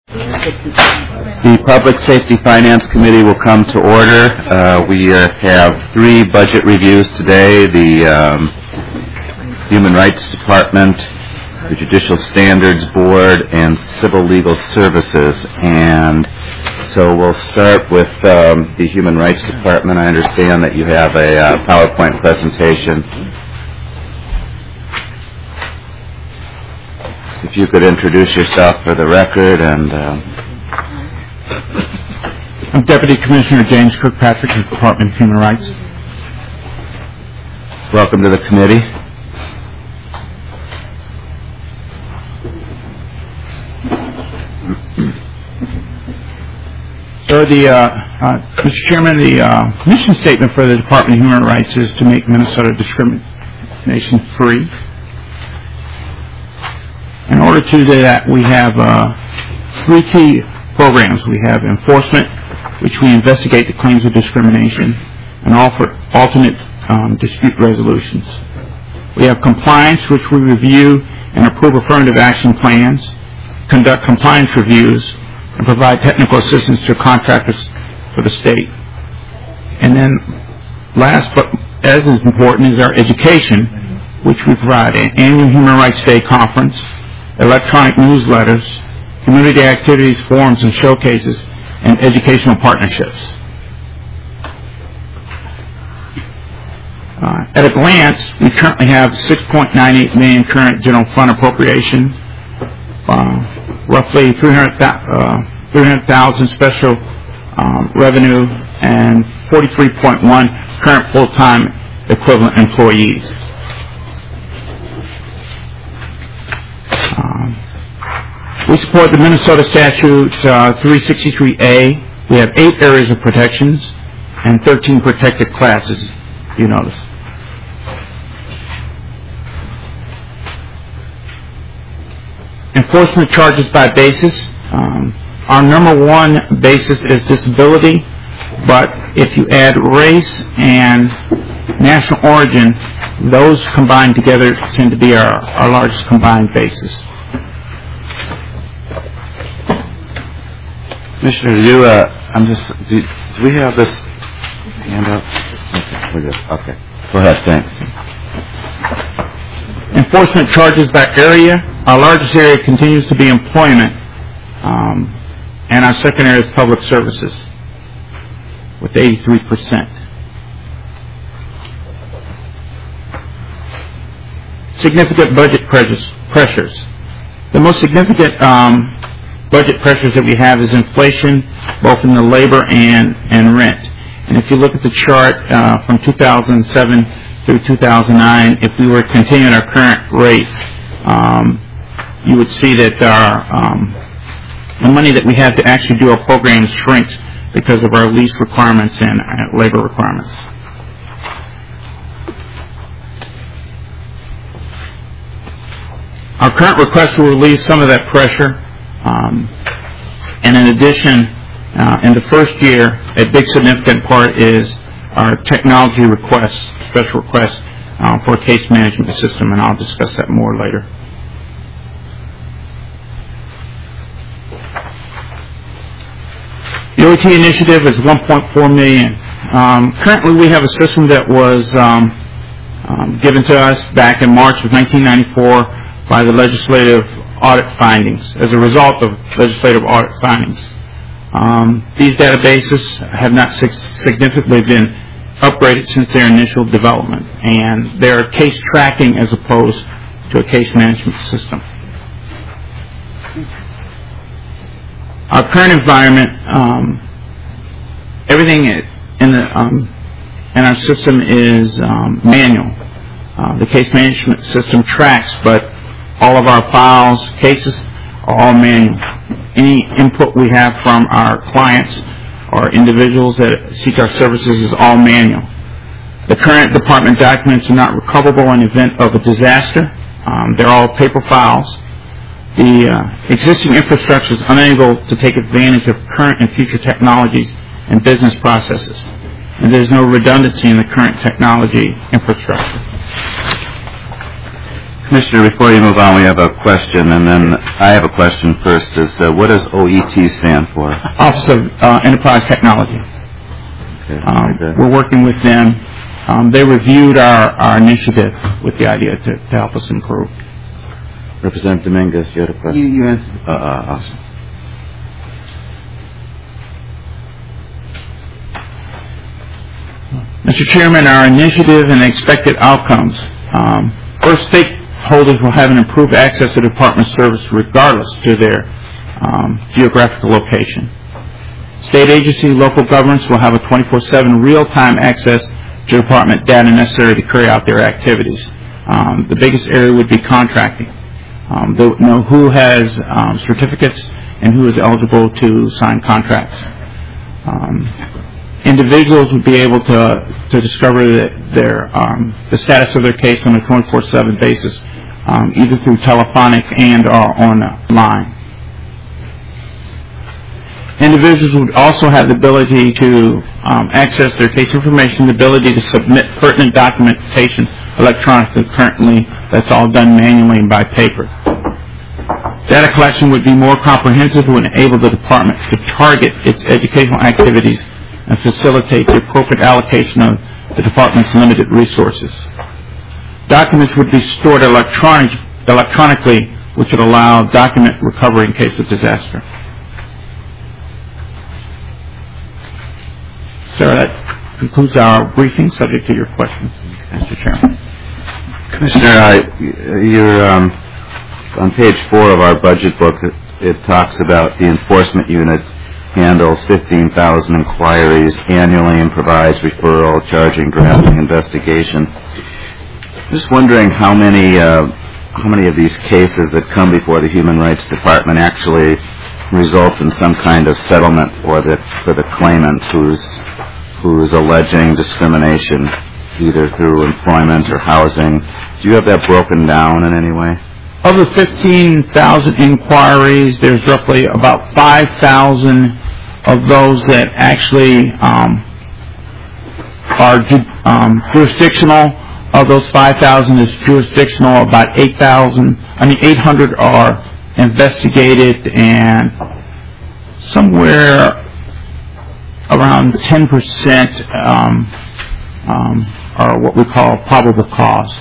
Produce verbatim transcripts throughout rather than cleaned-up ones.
The Public Safety Finance Committee will come to order. Uh, we uh, have three budget reviews today. The um, Human Rights Department, the Judicial Standards Board, and Civil Legal Services. And so we'll start with um, the Human Rights Department. I understand that you have a uh, PowerPoint presentation. If you could introduce yourself for the record. And uh, I'm Deputy Commissioner James Kirkpatrick of the Department of Human Rights. Welcome to the committee. So the, uh, uh, Mister Chairman, the uh, mission statement for the Department of Human Rights is to make Minnesota discrimination free. In order to do that, we have uh, three key programs. We have enforcement, which we investigate the claims of discrimination and offer alternate um, dispute resolutions. We have compliance, which we review and approve affirmative action plans, conduct compliance reviews, and provide technical assistance to contractors for the state. And then last but as is important is our education, which we provide an annual Human Rights Day conference, electronic newsletters, community activities, forums, and showcases, and educational partnerships. Uh, at a glance, we currently have six point nine eight million dollars current general fund appropriation, uh, roughly three hundred thousand special um, revenue, and forty-three point one current full-time equivalent employees. Um, we support the Minnesota Statute uh, three sixty-three A. We have eight areas of protections and thirteen protected classes, you notice. Enforcement charges by basis. Um, our number one basis is disability, but if you add race and national origin, those combined together tend to be our, our largest combined basis. Commissioner, do you, uh, I'm just, do, do we have this handout? Okay, we're good. Okay. Go ahead, thanks. Enforcement charges by area. Our largest area continues to be employment, um, and our second area is public services, with eighty-three percent. Significant budget pressures. The most significant um, budget pressures that we have is inflation, both in the labor and, and rent. And if you look at the chart uh, from two thousand seven through two thousand nine, if we were continuing our current rate, um, you would see that our um, the money that we have to actually do our program shrinks because of our lease requirements and uh, labor requirements. Our current request will relieve some of that pressure, um, and in addition, uh, in the first year, a big significant part is our technology requests, special requests uh, for a case management system, and I'll discuss that more later. The O T initiative is one point four million dollars. Um, currently, we have a system that was um, um, given to us back in March of nineteen ninety-four by the legislative audit findings, as a result of legislative audit findings. Um, these databases have not significantly been upgraded since their initial development, and they are case tracking as opposed to a case management system. Our current environment, um, everything in the um, in our system is um, manual. Uh, the case management system tracks, but all of our files, cases, are all manual. Any input we have from our clients or individuals that seek our services is all manual. The current department documents are not recoverable in the event of a disaster. Um, they're all paper files. The uh, existing infrastructure is unable to take advantage of current and future technologies and business processes, and there's no redundancy in the current technology infrastructure. Commissioner, before you move on, we have a question, and then I have a question first. Is uh, what does O E T stand for? Office of uh, Enterprise Technology. Okay, Um, very good. we're working with them. Um, they reviewed our, our initiative with the idea to, to help us improve. Representative Dominguez, you had a question? You, you answered. Uh, uh, awesome. Mister Chairman, our initiative and expected outcomes. Um, first, stakeholders will have an improved access to Department service regardless to their um, geographical location. State agency, local governments will have a twenty-four seven real-time access to Department data necessary to carry out their activities. Um, the biggest area would be contracting. Um, they would know who has um, certificates and who is eligible to sign contracts. Um, Individuals would be able to to discover that their um, the status of their case on a twenty-four seven basis, um, either through telephonic and or online. Individuals would also have the ability to um, access their case information, the ability to submit pertinent documentation electronically. Currently, that's all done manually and by paper. Data collection would be more comprehensive to enable the department to target its educational activities and facilitate the appropriate allocation of the department's limited resources. Documents would be stored electronic, electronically, which would allow document recovery in case of disaster. Sir, that concludes our briefing, subject to your questions, Mister Chairman. Commissioner, uh, you're um, on page four of our budget book. It, it talks about the enforcement unit handles fifteen thousand inquiries annually and provides referral, charging, drafting, investigation. Just wondering how many uh, how many of these cases that come before the Human Rights Department actually result in some kind of settlement for the for the claimant who's who's alleging discrimination, either through employment or housing. Do you have that broken down in any way? Of the fifteen thousand inquiries, there's roughly about five thousand of those that actually um, are um, jurisdictional. Of those five thousand is jurisdictional. About eight thousand, I mean eight hundred are investigated, and somewhere around ten percent um, um, are what we call probable cause.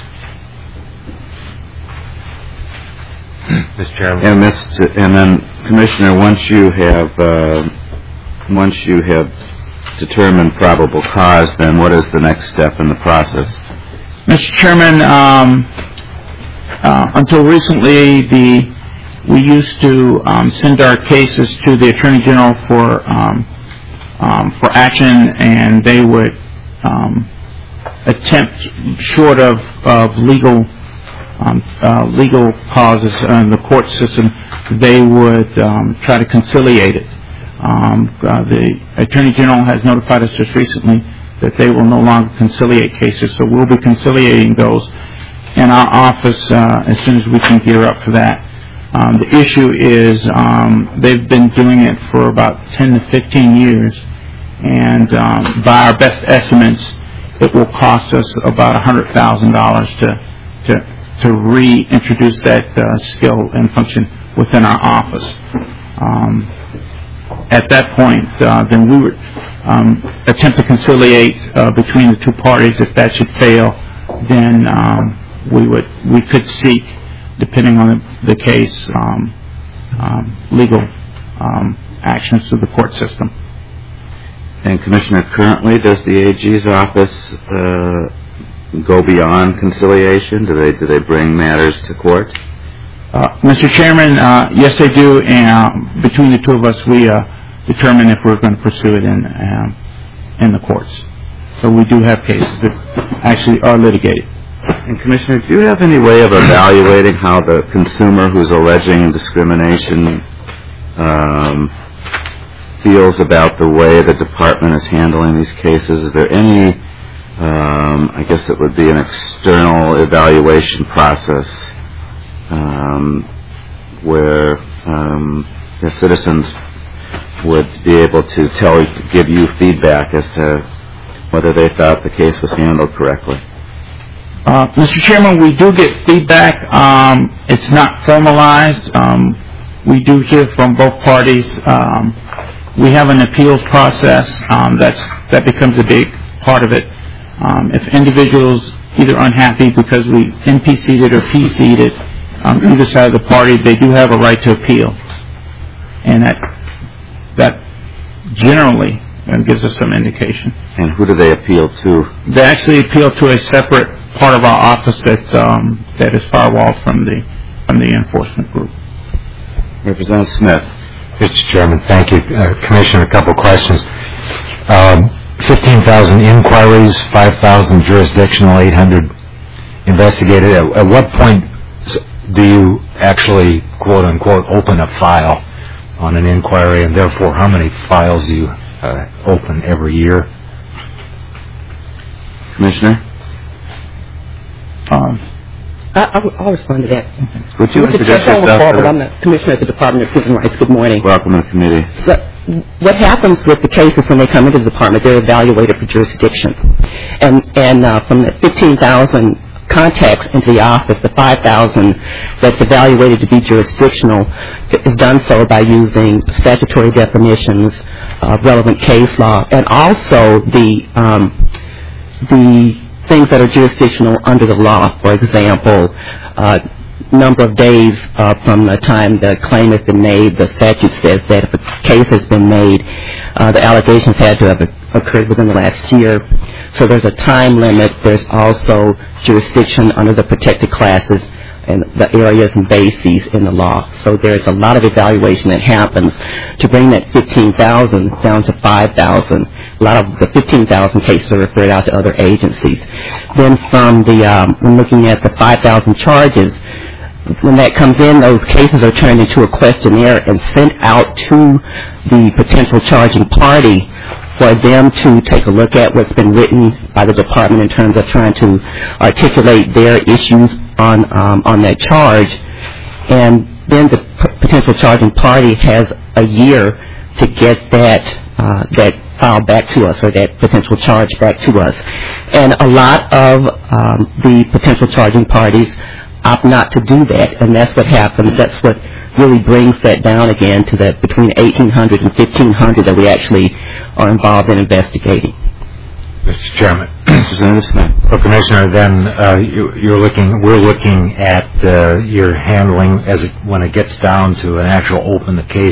Mister Chairman. And, Mister and then, Commissioner, once you have uh, once you have determined probable cause, then what is the next step in the process? Mister Chairman, um, uh, until recently, the we used to um, send our cases to the Attorney General for um, um, for action, and they would um, attempt, short of of legal. Um, uh, legal causes in the court system, they would um, try to conciliate it. Um, uh, the Attorney General has notified us just recently that they will no longer conciliate cases, so we'll be conciliating those in our office uh, as soon as we can gear up for that. Um, the issue is um, they've been doing it for about ten to fifteen years, and um, by our best estimates, it will cost us about one hundred thousand dollars to to to reintroduce that uh, skill and function within our office. Um, at that point, uh, then we would um, attempt to conciliate uh, between the two parties. If that should fail, then um, we would we could seek, depending on the, the case, um, um, legal um, actions through the court system. And Commissioner, currently, does the A G's office uh, go beyond conciliation? Do they do they bring matters to court? Uh, Mister Chairman, uh, yes, they do. And uh, between the two of us, we uh, determine if we're going to pursue it in um, in the courts. So we do have cases that actually are litigated. And Commissioner, do you have any way of evaluating how the consumer who's alleging discrimination um, feels about the way the department is handling these cases? Is there any Um, I guess it would be an external evaluation process um, where um, the citizens would be able to tell, give you feedback as to whether they thought the case was handled correctly? Uh, Mister Chairman, we do get feedback. Um, it's not formalized. Um, we do hear from both parties. Um, we have an appeals process. Um, that's that becomes a big part of it. Um, if individuals either unhappy because we N P C'd it or P C'd it, on either side of the party, they do have a right to appeal, and that that generally uh, gives us some indication. And who do they appeal to? They actually appeal to a separate part of our office that's um, that is firewalled from the from the enforcement group. Representative Smith. Mister Chairman, thank you. Uh, Commissioner, a couple questions. Um, fifteen thousand inquiries, five thousand jurisdictional, eight hundred investigated. At, at what point do you actually, quote unquote, open a file on an inquiry, and therefore how many files do you uh, open every year? Commissioner? Um, I, I'll, I'll respond to that. Would you Mister introduce Chairman, yourself? Barbara, I'm the Commissioner of the Department of Human Rights. Good morning. Welcome to the committee. So, what happens with the cases when they come into the department, they're evaluated for jurisdiction. And, and uh, from the fifteen thousand contacts into the office, the five thousand that's evaluated to be jurisdictional is done so by using statutory definitions, uh, relevant case law, and also the um, the things that are jurisdictional under the law. For example, uh, number of days uh, from the time the claim has been made. The statute says that if a case has been made, uh, the allegations had to have occurred within the last year. So there's a time limit. There's also jurisdiction under the protected classes and the areas and bases in the law. So there's a lot of evaluation that happens to bring that fifteen thousand down to five thousand. A lot of the fifteen thousand cases are referred out to other agencies. Then from the, um, when looking at the five thousand charges, when that comes in, those cases are turned into a questionnaire and sent out to the potential charging party for them to take a look at what's been written by the department in terms of trying to articulate their issues on um, on that charge. And then the p- potential charging party has a year to get that uh, that file back to us, or that potential charge back to us. And a lot of um, the potential charging parties opt not to do that, and that's what happens. That's what really brings that down again to that between eighteen hundred and fifteen hundred that we actually are involved in investigating. Mister Chairman. Representative Smith. So, Commissioner, then uh, you, you're looking, we're looking at uh, your handling as it, when it gets down to an actual open the case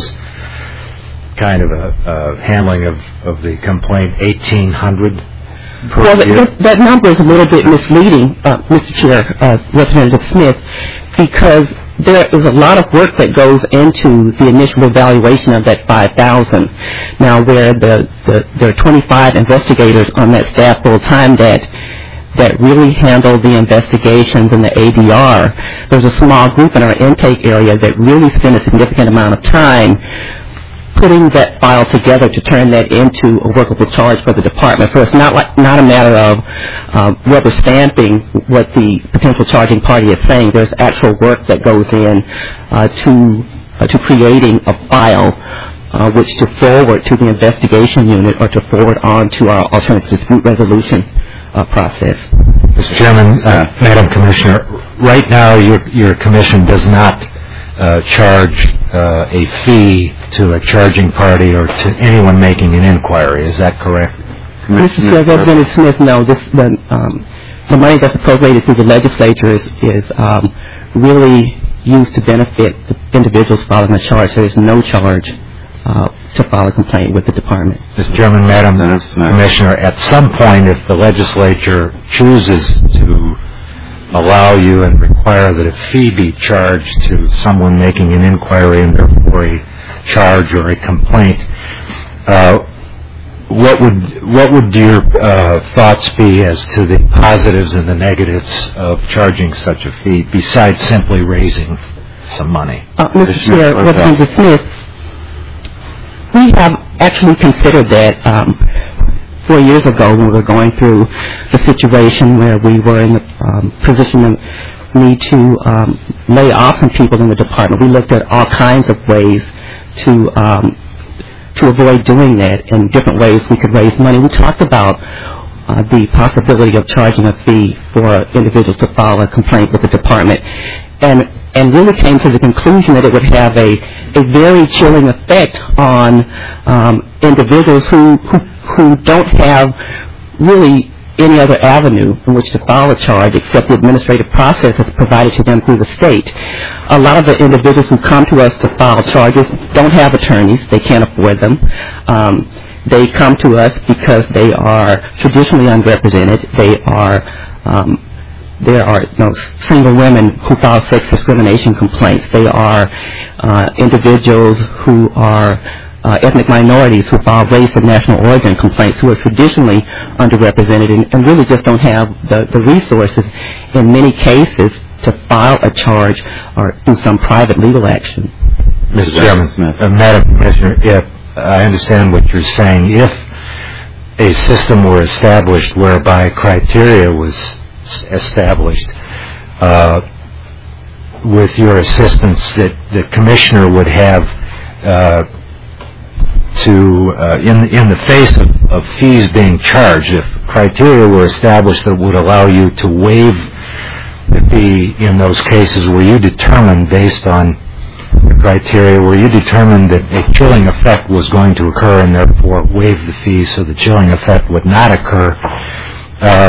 kind of a uh, handling of, of the complaint, eighteen hundred per well, year? That, that number is a little bit misleading, uh, Mister Chair, uh, Representative Smith, because there is a lot of work that goes into the initial evaluation of that five thousand. Now, where the, the there are twenty-five investigators on that staff full time that that really handle the investigations and the A D R, there's a small group in our intake area that really spend a significant amount of time putting that file together to turn that into a workable charge for the department. So it's not like not a matter of um, rubber stamping what the potential charging party is saying. There's actual work that goes in uh, to uh, to creating a file uh, which to forward to the investigation unit or to forward on to our alternative dispute resolution uh, process. Mister Chairman, uh, Madam Commissioner, right now your your commission does not uh, charge uh, a fee to a charging party or to anyone making an inquiry. Is that correct? Mister Chair, Representative Smith, no. This the um, the money that's appropriated through the legislature is is um, really used to benefit the individuals filing a charge. There is no charge uh, to file a complaint with the department. Mister Chairman, Madam Commissioner, at some point, if the legislature chooses to allow you and require that a fee be charged to someone making an inquiry and therefore a charge or a complaint, uh, what would what would your uh, thoughts be as to the positives and the negatives of charging such a fee besides simply raising some money? Uh, Mister Chair, Representative Smith, we have actually considered that um, four years ago when we were going through the situation where we were in the um, position of need to um, lay off some people in the department. We looked at all kinds of ways to um, to avoid doing that, and different ways we could raise money. We talked about uh, the possibility of charging a fee for individuals to file a complaint with the department, and and really came to the conclusion that it would have a, a very chilling effect on um, individuals who, who who don't have really any other avenue in which to file a charge except the administrative process that's provided to them through the state. A lot of the individuals who come to us to file charges don't have attorneys. They can't afford them. Um, they come to us because they are traditionally unrepresented. They are um, there are you know, single women who file sex discrimination complaints. They are uh, individuals who are Uh, ethnic minorities who file race and national origin complaints, who are traditionally underrepresented and, and really just don't have the, the resources in many cases to file a charge or do some private legal action. Mister Chairman, uh, Madam Commissioner, if I understand what you're saying, if a system were established whereby criteria was established, uh, with your assistance, that the Commissioner would have uh, to, uh, in, in the face of, of fees being charged, if criteria were established that would allow you to waive the fee in those cases where you determined, based on the criteria, where you determined that a chilling effect was going to occur and therefore waive the fee so the chilling effect would not occur, uh,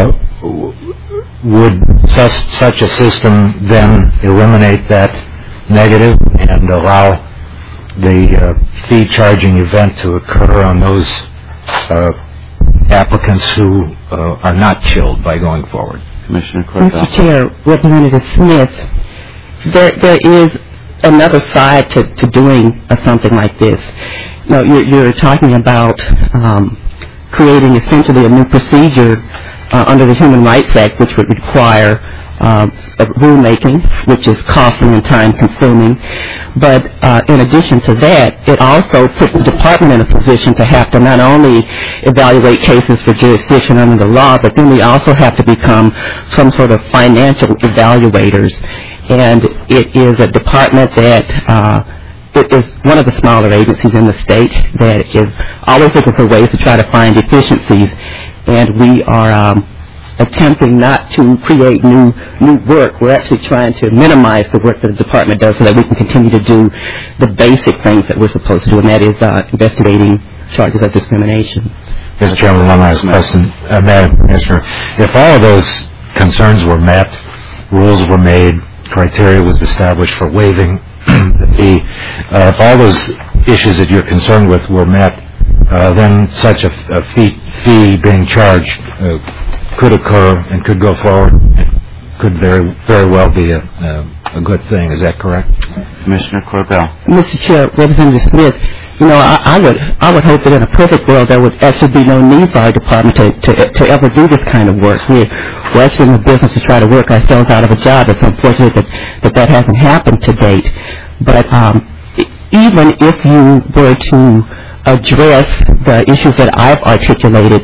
would such, such a system then eliminate that negative and allow the uh, fee charging event to occur on those uh, applicants who uh, are not chilled by going forward? Commissioner Cordell. Mister Chair, Representative Smith, there there is another side to, to doing uh, something like this. You know, you're, you're talking about um, creating essentially a new procedure uh, under the Human Rights Act, which would require Uh, rulemaking, which is costly and time-consuming. But uh, in addition to that, it also puts the department in a position to have to not only evaluate cases for jurisdiction under the law, but then we also have to become some sort of financial evaluators. And it is a department that uh, it is one of the smaller agencies in the state that is always looking for ways to try to find efficiencies. And we are um, attempting not to create new new work. We're actually trying to minimize the work that the department does so that we can continue to do the basic things that we're supposed to do, and that is uh, investigating charges of discrimination. Mister Chairman, one last question. Uh, Madam Commissioner, if all of those concerns were met, rules were made, criteria was established for waiving the fee, uh, if all those issues that you're concerned with were met, uh, then such a, a fee, fee being charged uh, could occur and could go forward. It could very very well be a, a, a good thing. Is that correct? Commissioner Cordell. Mister Chair, Representative Smith, you know, I, I would I would hope that in a perfect world there would actually be no need for our department to, to, to ever do this kind of work. We're, we're actually in the business to try to work ourselves out of a job. It's unfortunate that that, that hasn't happened to date. But um, even if you were to address the issues that I've articulated,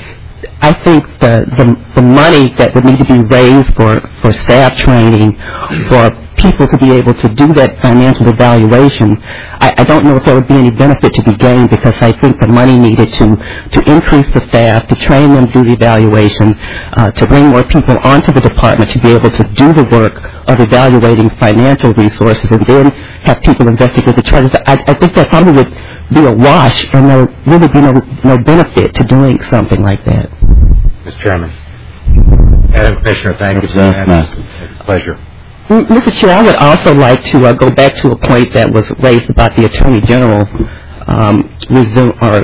I think the, the the money that would need to be raised for, for staff training, for people to be able to do that financial evaluation, I, I don't know if there would be any benefit to be gained, because I think the money needed to, to increase the staff, to train them to do the evaluation, uh, to bring more people onto the department to be able to do the work of evaluating financial resources and then have people investigate the charges. I, I think that probably would be a wash, and there would really be no, no benefit to doing something like that. Mister Chairman. Madam Commissioner, thank you. It's a pleasure. Mister Chair, I would also like to uh, go back to a point that was raised about the Attorney General um, resume, or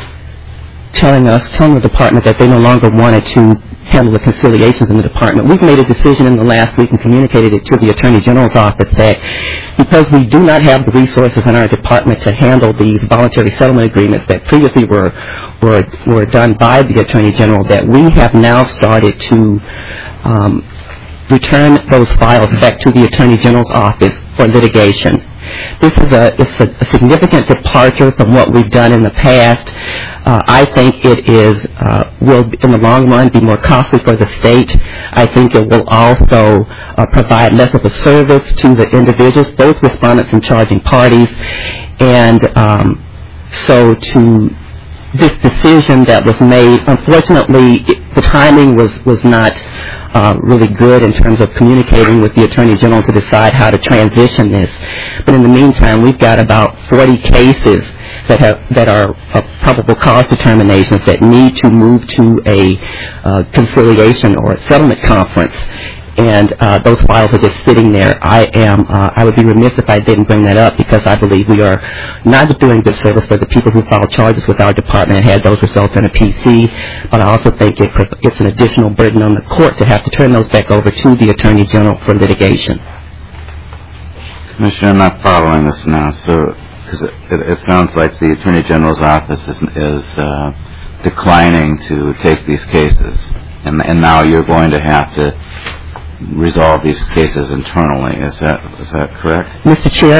telling us, telling the department that they no longer wanted to handle the conciliations in the department. We've made a decision in the last week and communicated it to the Attorney General's office that because we do not have the resources in our department to handle these voluntary settlement agreements that previously were were, were done by the Attorney General, that we have now started to um, return those files back to the Attorney General's office for litigation. This is a, it's a, a significant departure from what we've done in the past. Uh, I think it is uh, will, in the long run, be more costly for the state. I think it will also uh, provide less of a service to the individuals, both respondents and charging parties. And um, so to this decision that was made, unfortunately, it, the timing was, was not uh, really good in terms of communicating with the Attorney General to decide how to transition this. But in the meantime, we've got about forty cases that have that are uh, probable cause determinations that need to move to a uh, conciliation or a settlement conference. And uh, those files are just sitting there. I am. Uh, I would be remiss if I didn't bring that up because I believe we are not doing good service for the people who filed charges with our department and had those results in a P C. But I also think it, it's an additional burden on the court to have to turn those back over to the Attorney General for litigation. Commissioner, I'm not following this now. So, because it, it, it sounds like the Attorney General's office is, is uh, declining to take these cases, and, and now you're going to have to resolve these cases internally. Is that is that correct? Mister Chair,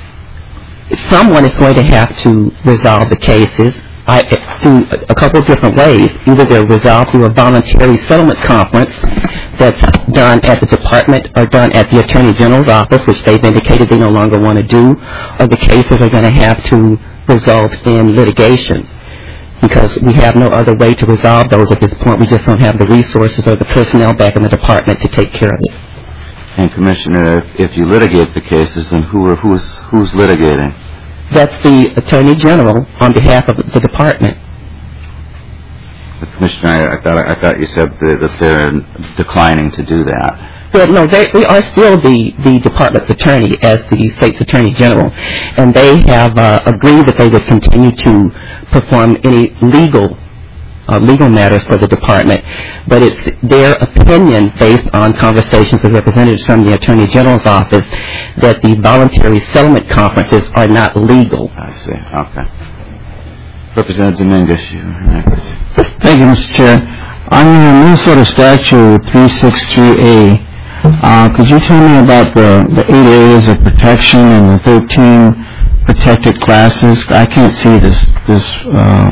someone is going to have to resolve the cases I, through a couple of different ways. Either they're resolved through a voluntary settlement conference that's done at the department or done at the Attorney General's office, which they've indicated they no longer want to do, or the cases are going to have to result in litigation. Because we have no other way to resolve those at this point. We just don't have the resources or the personnel back in the department to take care of it. And Commissioner, if, if you litigate the cases, then who are, who's who's litigating? That's the Attorney General on behalf of the department. But Commissioner, I, I thought I thought you said that, that they're declining to do that. Well, no, they, they are still the, the department's attorney as the state's Attorney General, and they have uh, agreed that they would continue to perform any legal uh, legal matters for the department. But it's their opinion, based on conversations with representatives from the Attorney General's office, that the voluntary settlement conferences are not legal. I see. Okay. Representative Dominguez, you next. Thank you, Mister Chair. On the Minnesota statute three sixty-three A, Uh, could you tell me about the, the eight areas of protection and the thirteen protected classes? I can't see this this uh,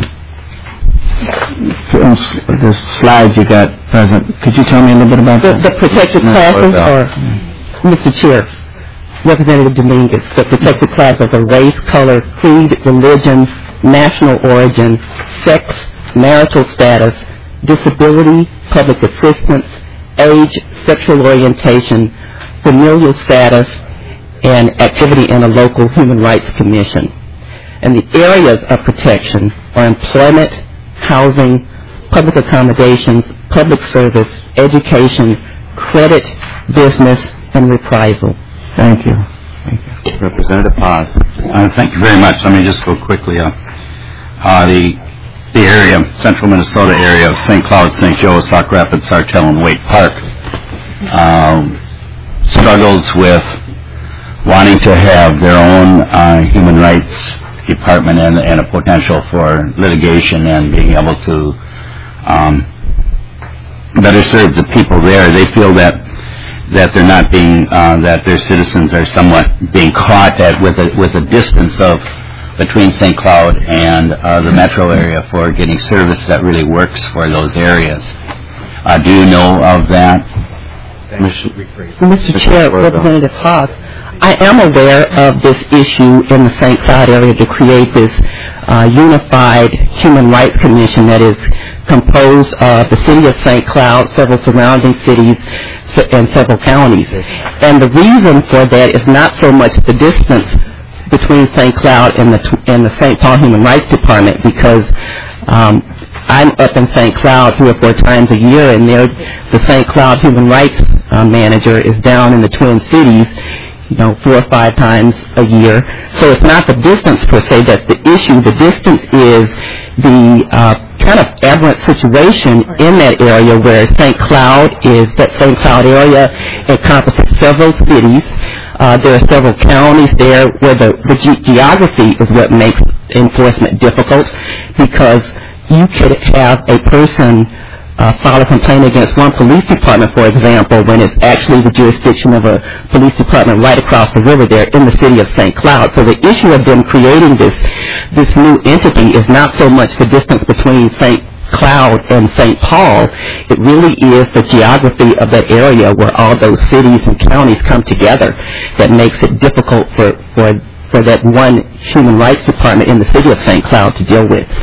this slide you got present. Could you tell me a little bit about the, that? The protected classes are, Mister Chair, Representative Dominguez, the protected classes are race, color, creed, religion, national origin, sex, marital status, disability, public assistance, age, sexual orientation, familial status, and activity in a local human rights commission. And the areas of protection are employment, housing, public accommodations, public service, education, credit, business, and reprisal. Thank you. Thank you. Representative Paz. Uh, thank you very much. Let me just go quickly. Uh, uh, the the area, central Minnesota area of Saint Cloud, Saint Joe, Sauk Rapids, Sartell, and Waite Park, um, struggles with wanting to have their own uh, human rights department and, and a potential for litigation and being able to um, better serve the people there. They feel that that they're not being, uh, that their citizens are somewhat being caught at with a, with a distance of between Saint Cloud and uh, the metro area for getting service that really works for those areas. Uh, do you know of that? Mister Chair, Representative Hawk, I am aware of this issue in the Saint Cloud area to create this uh, unified human rights commission that is composed of the city of Saint Cloud, several surrounding cities, and several counties. And the reason for that is not so much the distance between Saint Cloud and the and the Saint Paul Human Rights Department, because um, I'm up in Saint Cloud three or four times a year, and there the Saint Cloud Human Rights uh, manager is down in the Twin Cities, you know, four or five times a year. So it's not the distance per se that's the issue. The distance is the uh, kind of aberrant situation in that area where Saint Cloud is, that Saint Cloud area encompasses several cities. Uh, there are several counties there where the, the ge- geography is what makes enforcement difficult, because you could have a person uh, file a complaint against one police department, for example, when it's actually the jurisdiction of a police department right across the river there in the city of Saint Cloud. So the issue of them creating this this new entity is not so much the distance between Saint Cloud and Saint Paul. It really is the geography of that area where all those cities and counties come together that makes it difficult for, for, for that one human rights department in the city of Saint Cloud to deal with.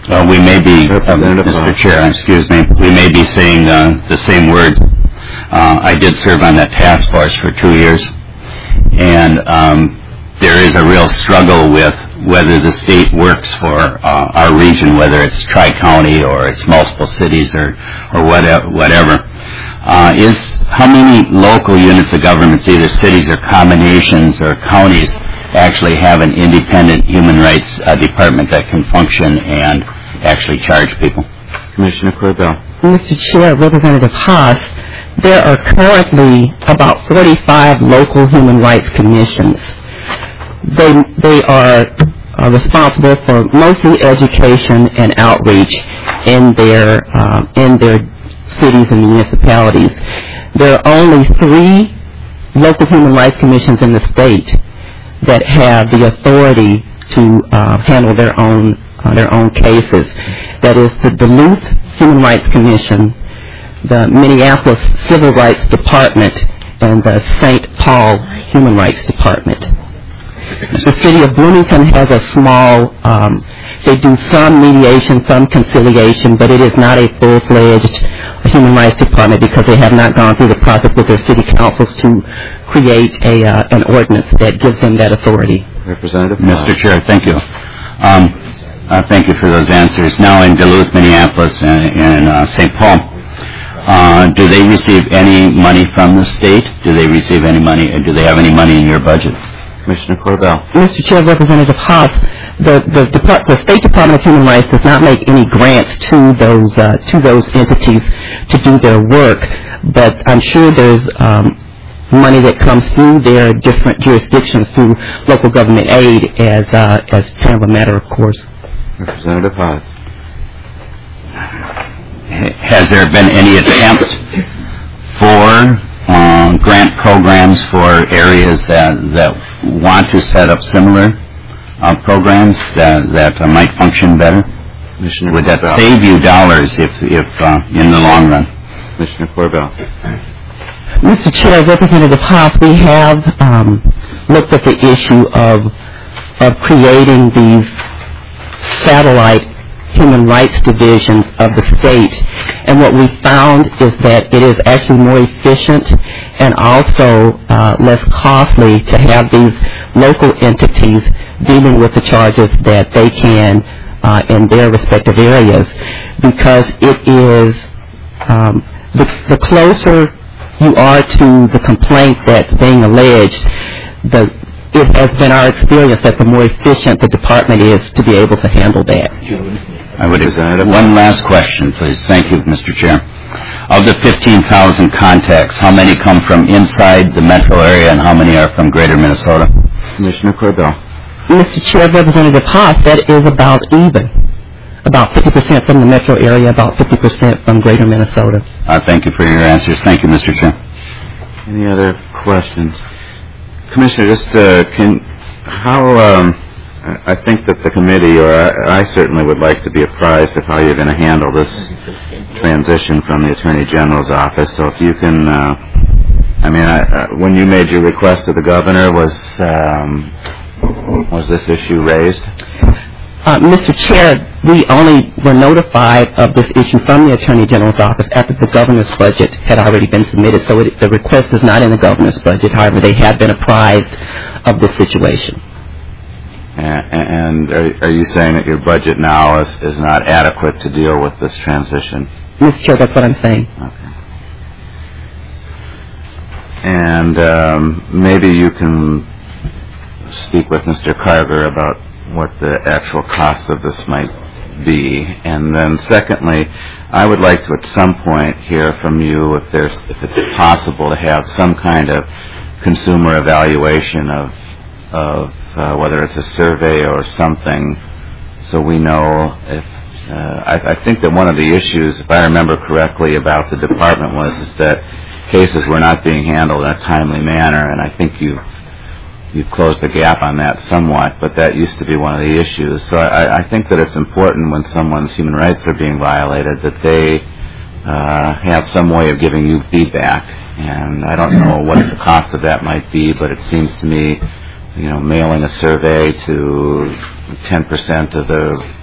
Well, we may be, uh, Representative Mister Haas. Chair, excuse me, we may be saying uh, the same words. Uh, I did serve on that task force for two years, and um, there is a real struggle with whether the state works for uh, our region, whether it's tri-county or it's multiple cities or, or whatever. whatever. Uh, is how many local units of governments, either cities or combinations or counties, actually have an independent human rights uh, department that can function and actually charge people? Commissioner Corbell. Mister Chair, Representative Haas, there are currently about forty-five local human rights commissions. They they are uh, responsible for mostly education and outreach in their uh, in their cities and municipalities. There are only three local human rights commissions in the state that have the authority to uh, handle their own uh, their own cases. That is the Duluth Human Rights Commission, the Minneapolis Civil Rights Department, and the Saint Paul Human Rights Department. The city of Bloomington has a small, um, they do some mediation, some conciliation, but it is not a full-fledged human rights department because they have not gone through the process with their city councils to create a uh, an ordinance that gives them that authority. Representative Mister Haas. Chair, thank you. Um, uh, thank you for those answers. Now in Duluth, Minneapolis, and, and uh, Saint Paul, uh, do they receive any money from the state? Do they receive any money, and do they have any money in your budget? Commissioner Corbell. Mister Chair, Representative Haas, the the, Depart- the State Department of Human Rights does not make any grants to those uh, to those entities to do their work, but I'm sure there's um, money that comes through their different jurisdictions through local government aid as uh, as kind of a matter of course. Representative Haas. Has there been any attempt for um, grant programs for areas that that want to set up similar uh, programs that that uh, might function better? Commissioner Would that Corbell. save you dollars if if uh, in the long run? Commissioner Corbell. Mister Chair, Representative Haas, we have um, looked at the issue of of creating these satellite human rights divisions of the state, and what we found is that it is actually more efficient and also uh, less costly to have these local entities dealing with the charges that they can uh, in their respective areas, because it is um, the, the closer you are to the complaint that's being alleged, the it has been our experience that the more efficient the department is to be able to handle that. I would one last question, please. Thank you, Mister Chair. Of the fifteen thousand contacts, how many come from inside the metro area and how many are from greater Minnesota? Commissioner Corbell. Mister Chair, Representative Haas, that is about even. About fifty percent from the metro area, about fifty percent from greater Minnesota. Uh, thank you for your answers. Thank you, Mister Chair. Any other questions? Commissioner, just uh, can how um, I think that the committee, or I, I certainly would like to be apprised of how you're going to handle this transition from the Attorney General's office. So if you can, uh, I mean, I, uh, when you made your request to the governor, was um, was this issue raised? Uh, Mister Chair, we only were notified of this issue from the Attorney General's office after the governor's budget had already been submitted. So it, the request is not in the governor's budget. However, they have been apprised of this situation. And are, are you saying that your budget now is, is not adequate to deal with this transition? Mister Chair, that's what I'm saying. Okay. And um, maybe you can speak with Mister Carver about what the actual cost of this might be. And then secondly, I would like to at some point hear from you if there's if it's possible to have some kind of consumer evaluation of of uh, whether it's a survey or something, so we know if uh, I, I think that one of the issues, if I remember correctly, about the department was is that cases were not being handled in a timely manner, and I think you've you've closed the gap on that somewhat, but that used to be one of the issues. So I, I think that it's important when someone's human rights are being violated that they uh, have some way of giving you feedback, and I don't know what the cost of that might be, but it seems to me, you know, mailing a survey to ten percent of the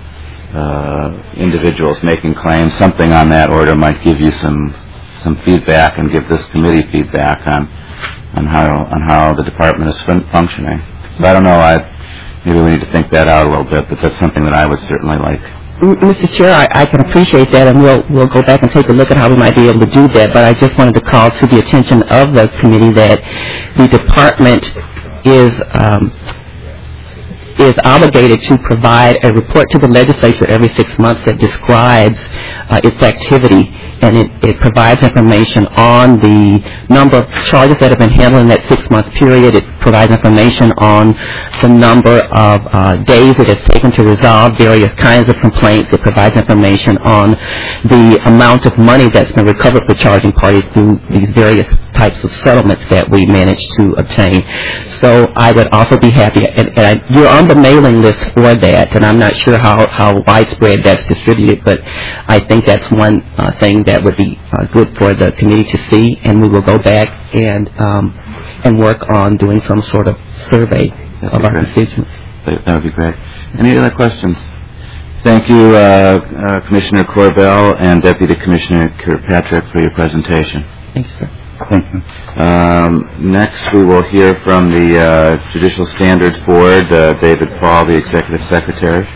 uh, individuals making claims, something on that order might give you some some feedback and give this committee feedback on on how on how the department is fun- functioning. So I don't know. I maybe we need to think that out a little bit, but that's something that I would certainly like. Mister Chair, I, I can appreciate that, and we'll we'll go back and take a look at how we might be able to do that. But I just wanted to call to the attention of the committee that the department is um, is obligated to provide a report to the legislature every six months that describes uh, its activity, and it, it provides information on the number of charges that have been handled in that six-month period. It provides information on the number of uh, days it has taken to resolve various kinds of complaints. It provides information on the amount of money that's been recovered for charging parties through these various types of settlements that we manage to obtain. So I would also be happy, and, and I, you're on the mailing list for that, and I'm not sure how, how widespread that's distributed, but I think that's one uh, thing that would be uh, good for the committee to see, and we will go back and um, and work on doing some sort of survey of our great. constituents. That would be great. Any other questions? Thank you, uh, uh, Commissioner Corbell and Deputy Commissioner Kirkpatrick, for your presentation. Thank you, sir. Thank you. Um, next, we will hear from the uh, Judicial Standards Board, uh, David Paul, the Executive Secretary.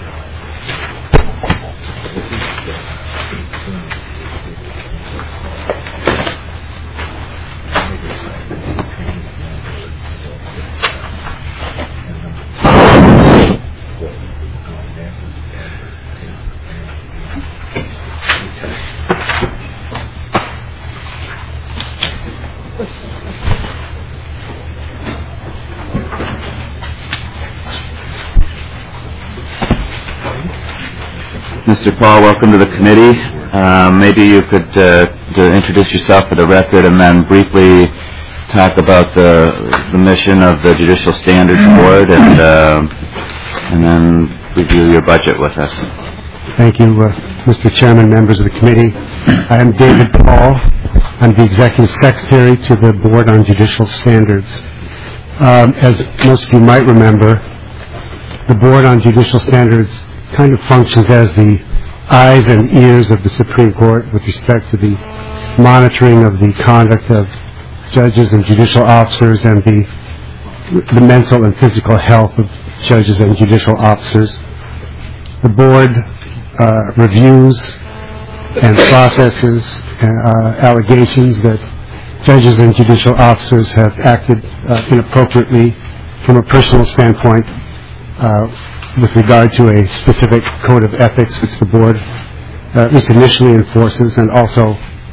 Mister Paul, welcome to the committee. Uh, maybe you could uh, to introduce yourself for the record and then briefly talk about the, the mission of the Judicial Standards Board and, uh, and then review your budget with us. Thank you, uh, Mister Chairman, members of the committee. I am David Paul. I'm the Executive Secretary to the Board on Judicial Standards. Um, as most of you might remember, the Board on Judicial Standards kind of functions as the eyes and ears of the Supreme Court with respect to the monitoring of the conduct of judges and judicial officers and the the mental and physical health of judges and judicial officers. The Board uh, reviews and processes uh, allegations that judges and judicial officers have acted uh, inappropriately from a personal standpoint uh, with regard to a specific code of ethics which the Board uh, at least initially enforces, and also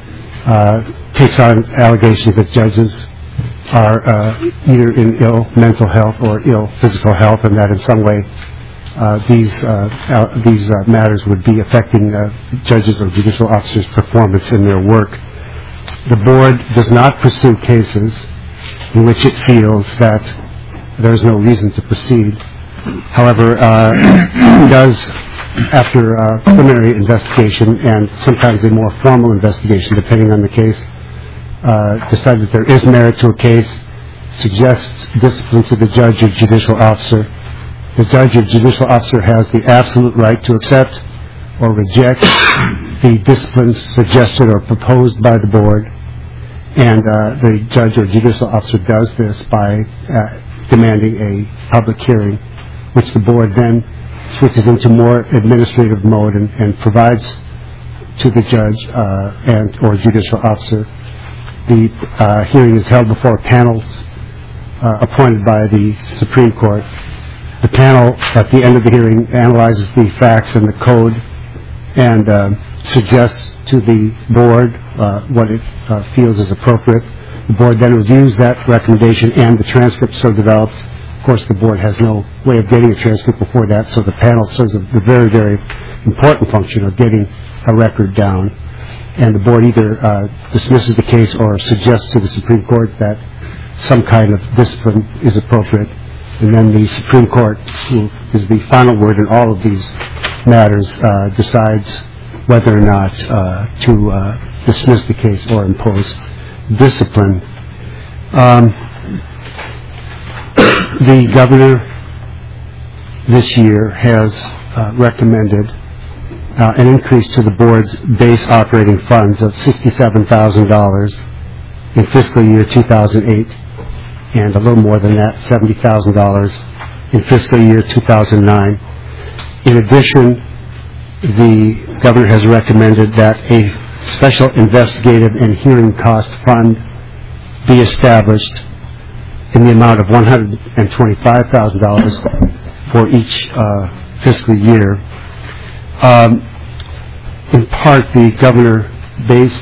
uh, takes on allegations that judges are uh, either in ill mental health or ill physical health, and that in some way uh, these uh, al- these uh, matters would be affecting uh, judges or judicial officers' performance in their work. The Board does not pursue cases in which it feels that there is no reason to proceed. However, uh, it does, after uh, preliminary investigation and sometimes a more formal investigation, depending on the case, uh, decide that there is merit to a case, suggests discipline to the judge or judicial officer. The judge or judicial officer has the absolute right to accept or reject the discipline suggested or proposed by the Board, and uh, the judge or judicial officer does this by uh, demanding a public hearing, which the Board then switches into more administrative mode and, and provides to the judge uh, and or judicial officer. The uh, hearing is held before panels uh, appointed by the Supreme Court. The panel, at the end of the hearing, analyzes the facts and the code and uh, suggests to the Board uh, what it uh, feels is appropriate. The Board then reviews that recommendation and the transcript so developed. Of course, the Board has no way of getting a transcript before that, so the panel serves the very, very important function of getting a record down. And the Board either uh, dismisses the case or suggests to the Supreme Court that some kind of discipline is appropriate. And then the Supreme Court, who is the final word in all of these matters, uh, decides whether or not uh, to uh, dismiss the case or impose discipline. Um, The Governor this year has uh, recommended uh, an increase to the board's base operating funds of sixty-seven thousand dollars in fiscal year two thousand eight, and a little more than that, seventy thousand dollars in fiscal year two thousand nine. In addition, the governor has recommended that a special investigative and hearing cost fund be established in the amount of one hundred twenty-five thousand dollars for each uh, fiscal year. Um, in part, the governor based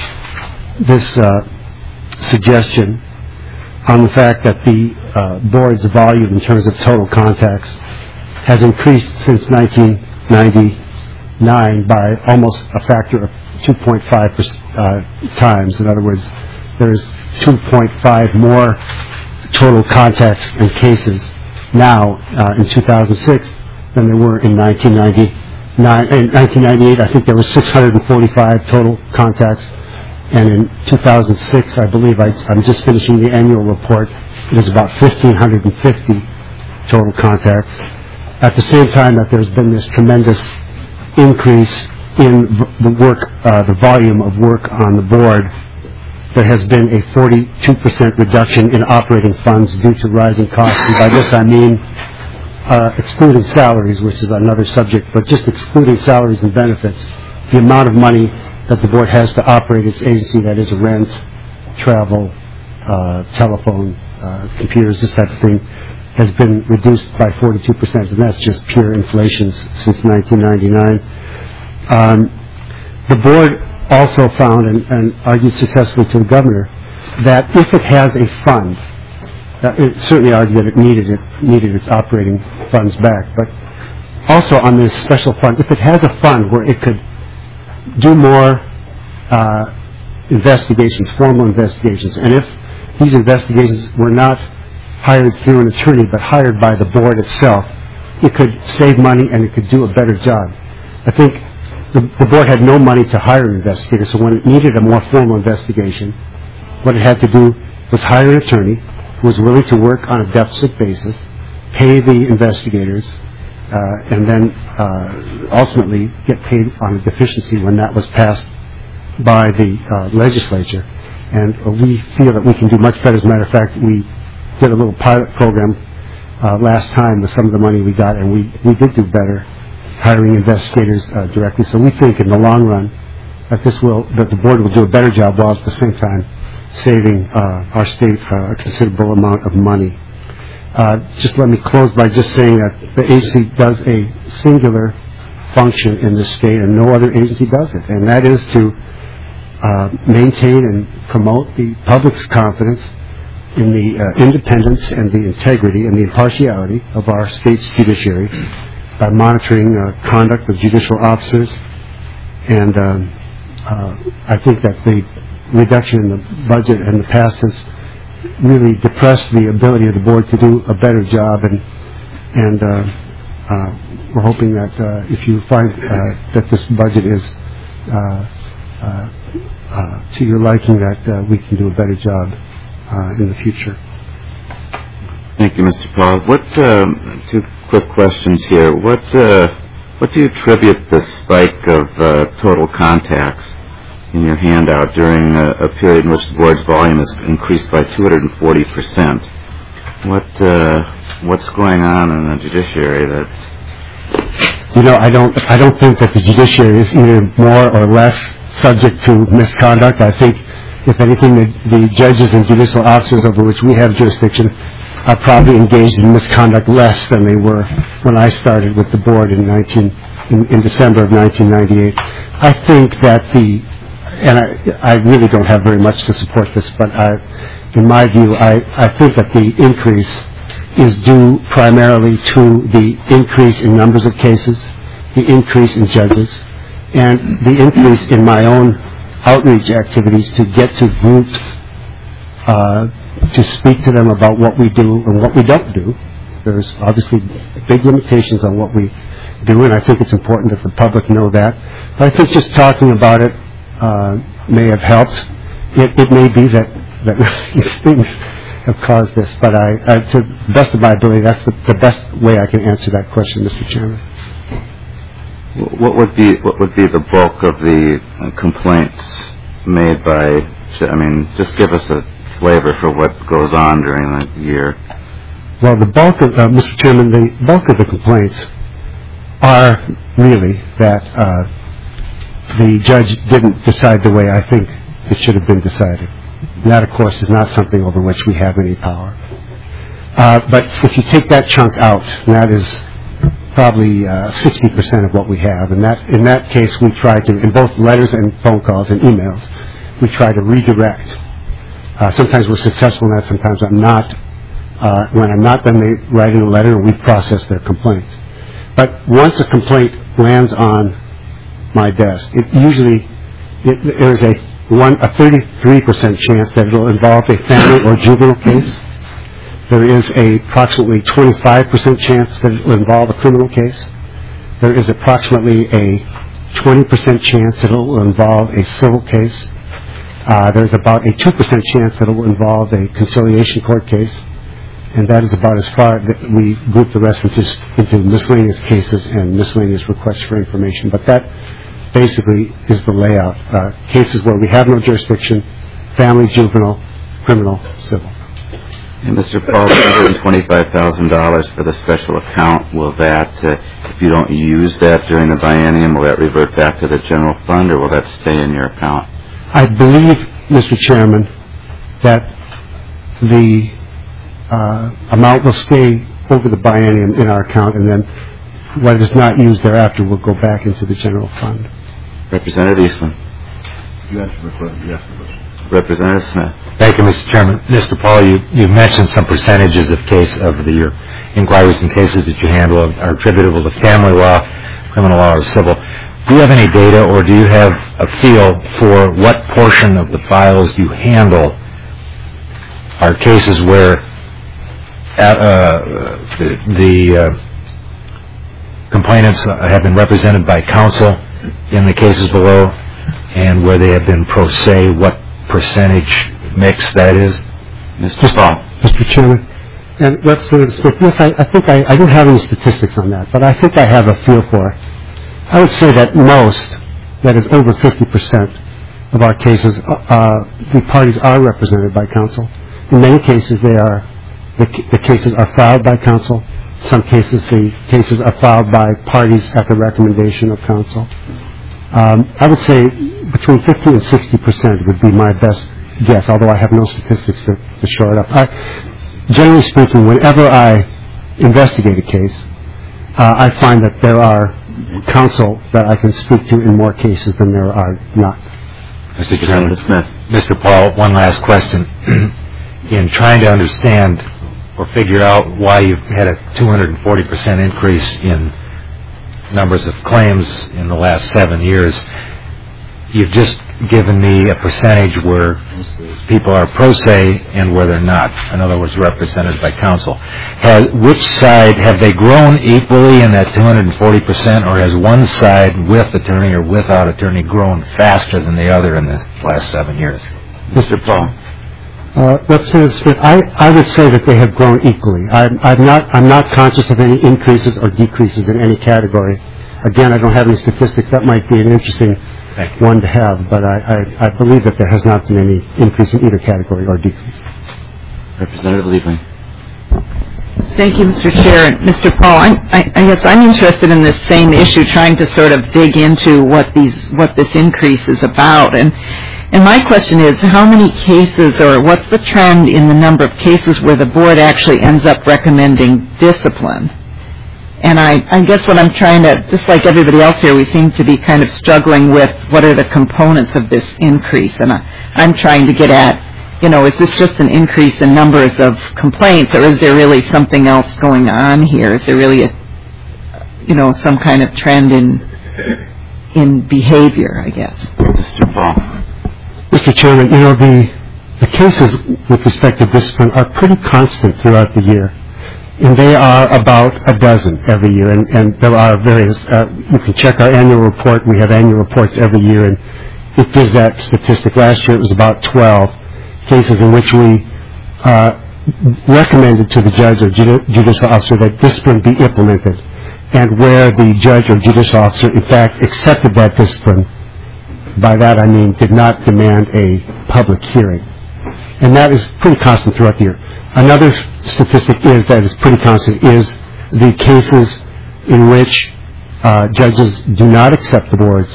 this uh, suggestion on the fact that the uh, board's volume in terms of total contacts has increased since nineteen ninety-nine by almost a factor of two point five uh, times. In other words, there's two point five more total contacts and cases now uh, in two thousand six than there were in nineteen ninety-nine. In nineteen ninety-eight, I think there were six hundred forty-five total contacts, and in two thousand six, I believe, I, I'm just finishing the annual report, it is about one thousand five hundred fifty total contacts. At the same time that there's been this tremendous increase in v- the work, uh, the volume of work on the board, there has been a forty-two percent reduction in operating funds due to rising costs. And by this I mean uh, excluding salaries, which is another subject, but just excluding salaries and benefits, the amount of money that the board has to operate its agency, that is rent, travel, uh, telephone, uh, computers, this type of thing, has been reduced by forty-two percent, and that's just pure inflation since nineteen ninety-nine. Um, the board also found and, and argued successfully to the governor that if it has a fund, uh, it certainly argued that it needed it needed its operating funds back, but also on this special fund, if it has a fund where it could do more uh, investigations, formal investigations, and if these investigations were not hired through an attorney but hired by the board itself, it could save money and it could do a better job. I think the, the board had no money to hire an investigator, so when it needed a more formal investigation, what it had to do was hire an attorney who was willing to work on a deficit basis, pay the investigators, uh, and then uh, ultimately get paid on a deficiency when that was passed by the uh, legislature. And uh, we feel that we can do much better. As a matter of fact, we did a little pilot program uh, last time with some of the money we got, and we, we did do better hiring investigators uh, directly. So we think in the long run that this will, that the board will do a better job while at the same time saving uh, our state uh, a considerable amount of money. Uh, just let me close by just saying that the agency does a singular function in this state, and no other agency does it, and that is to uh, maintain and promote the public's confidence in the uh, independence and the integrity and the impartiality of our state's judiciary by monitoring uh, conduct of judicial officers. And um, uh, I think that the reduction in the budget in the past has really depressed the ability of the board to do a better job, and and uh, uh, we're hoping that uh, if you find uh, that this budget is uh, uh, uh, to your liking, that uh, we can do a better job Uh, in the future. Thank you, Mister Paul. What, um, two quick questions here. What, uh, what do you attribute the spike of uh, total contacts in your handout during a, a period in which the board's volume has increased by two hundred forty percent? What, uh, what's going on in the judiciary that? You know, I don't, I don't think that the judiciary is either more or less subject to misconduct. I think, if anything, the, the judges and judicial officers over which we have jurisdiction are probably engaged in misconduct less than they were when I started with the board in nineteen in, in December of nineteen ninety-eight. I think that the, and I, I really don't have very much to support this, but I, in my view, I, I think that the increase is due primarily to the increase in numbers of cases, the increase in judges, and the increase in my own outreach activities to get to groups, uh, to speak to them about what we do and what we don't do. There's obviously big limitations on what we do, and I think it's important that the public know that. But I think just talking about it uh, may have helped. It, it may be that, that these things have caused this, but I, I, to the best of my ability, that's the, the best way I can answer that question, Mister Chairman. What would be what would be the bulk of the uh, complaints made by? I mean, just give us a flavor for what goes on during the year. Well, the bulk of, uh, Mister Chairman, the bulk of the complaints are really that uh, the judge didn't decide the way I think it should have been decided. And that, of course, is not something over which we have any power. Uh, but if you take that chunk out, that is probably uh, sixty percent of what we have. And that, in that case, we try to, in both letters and phone calls and emails, we try to redirect. Uh, sometimes we're successful in that, sometimes I'm not. Uh, when I'm not, then they write in a letter and we process their complaints. But once a complaint lands on my desk, it usually, it, there's a one, a thirty-three percent chance that it will involve a family or juvenile case. There is a approximately twenty-five percent chance that it will involve a criminal case. There is approximately a twenty percent chance that it will involve a civil case. Uh, there's about a two percent chance that it will involve a conciliation court case. And that is about as far that we group the rest into, into miscellaneous cases and miscellaneous requests for information. But that basically is the layout. Uh, cases where we have no jurisdiction, family, juvenile, criminal, civil. And Mister Paul, one hundred twenty-five thousand dollars for the special account, will that, uh, if you don't use that during the biennium, will that revert back to the general fund, or will that stay in your account? I believe, Mister Chairman, that the uh, amount will stay over the biennium in our account, and then what is not used thereafter will go back into the general fund. Representative Eastman. You answered the question. Yes, the question. Representative Smith. Thank you, Mister Chairman. Mister Paul, you, you mentioned some percentages of case of the your inquiries and cases that you handle are attributable to family law, criminal law, or civil. Do you have any data, or do you have a feel for what portion of the files you handle are cases where uh, the, the uh, complainants have been represented by counsel in the cases below, and where they have been pro se? What percentage mix that is? Mister Paul. Mister Chairman, and Representative Smith, yes, I, I think I, I don't have any statistics on that, but I think I have a feel for it. I would say that most, that is over fifty percent of our cases, uh, the parties are represented by counsel. In many cases, they are, the, the cases are filed by counsel. Some cases, the cases are filed by parties at the recommendation of counsel. Um, I would say between fifty and sixty percent would be my best guess, although I have no statistics to, to show it up. I, generally speaking, whenever I investigate a case, uh, I find that there are counsel that I can speak to in more cases than there are not. Mister Chairman, Smith. Mister Paul, one last question. In trying to understand or figure out why you've had a two hundred forty percent increase in numbers of claims in the last seven years, you've just given me a percentage where people are pro se and where they're not, in other words, represented by counsel. Has, which side, have they grown equally in that two hundred forty percent, or has one side with attorney or without attorney grown faster than the other in the last seven years? Mister Paul. Uh, Representative Smith, I, I would say that they have grown equally. I'm, I'm not I'm not conscious of any increases or decreases in any category. Again, I don't have any statistics. That might be an interesting one to have, but I, I, I believe that there has not been any increase in either category or decrease. Representative Liebling. Thank you, Mister Chair. Mister Paul, I, I, I guess I'm interested in this same issue, trying to sort of dig into what these what this increase is about. And and my question is, how many cases, or what's the trend in the number of cases where the board actually ends up recommending discipline? And I, I guess what I'm trying to, just like everybody else here, we seem to be kind of struggling with what are the components of this increase. And I, I'm trying to get at, you know, is this just an increase in numbers of complaints, or is there really something else going on here? Is there really a, you know, some kind of trend in in behavior, I guess? Mister Paul. Mister Chairman, you know, the, the cases with respect to discipline are pretty constant throughout the year. And they are about a dozen every year, and, and there are various, uh, you can check our annual report. We have annual reports every year, and it gives that statistic. Last year it was about twelve cases in which we uh, recommended to the judge or judi- judicial officer that discipline be implemented. and where the judge or judicial officer, in fact, accepted that discipline. By that I mean did not demand a public hearing. And that is pretty constant throughout the year. Another statistic is that is pretty constant is the cases in which uh, judges do not accept the board's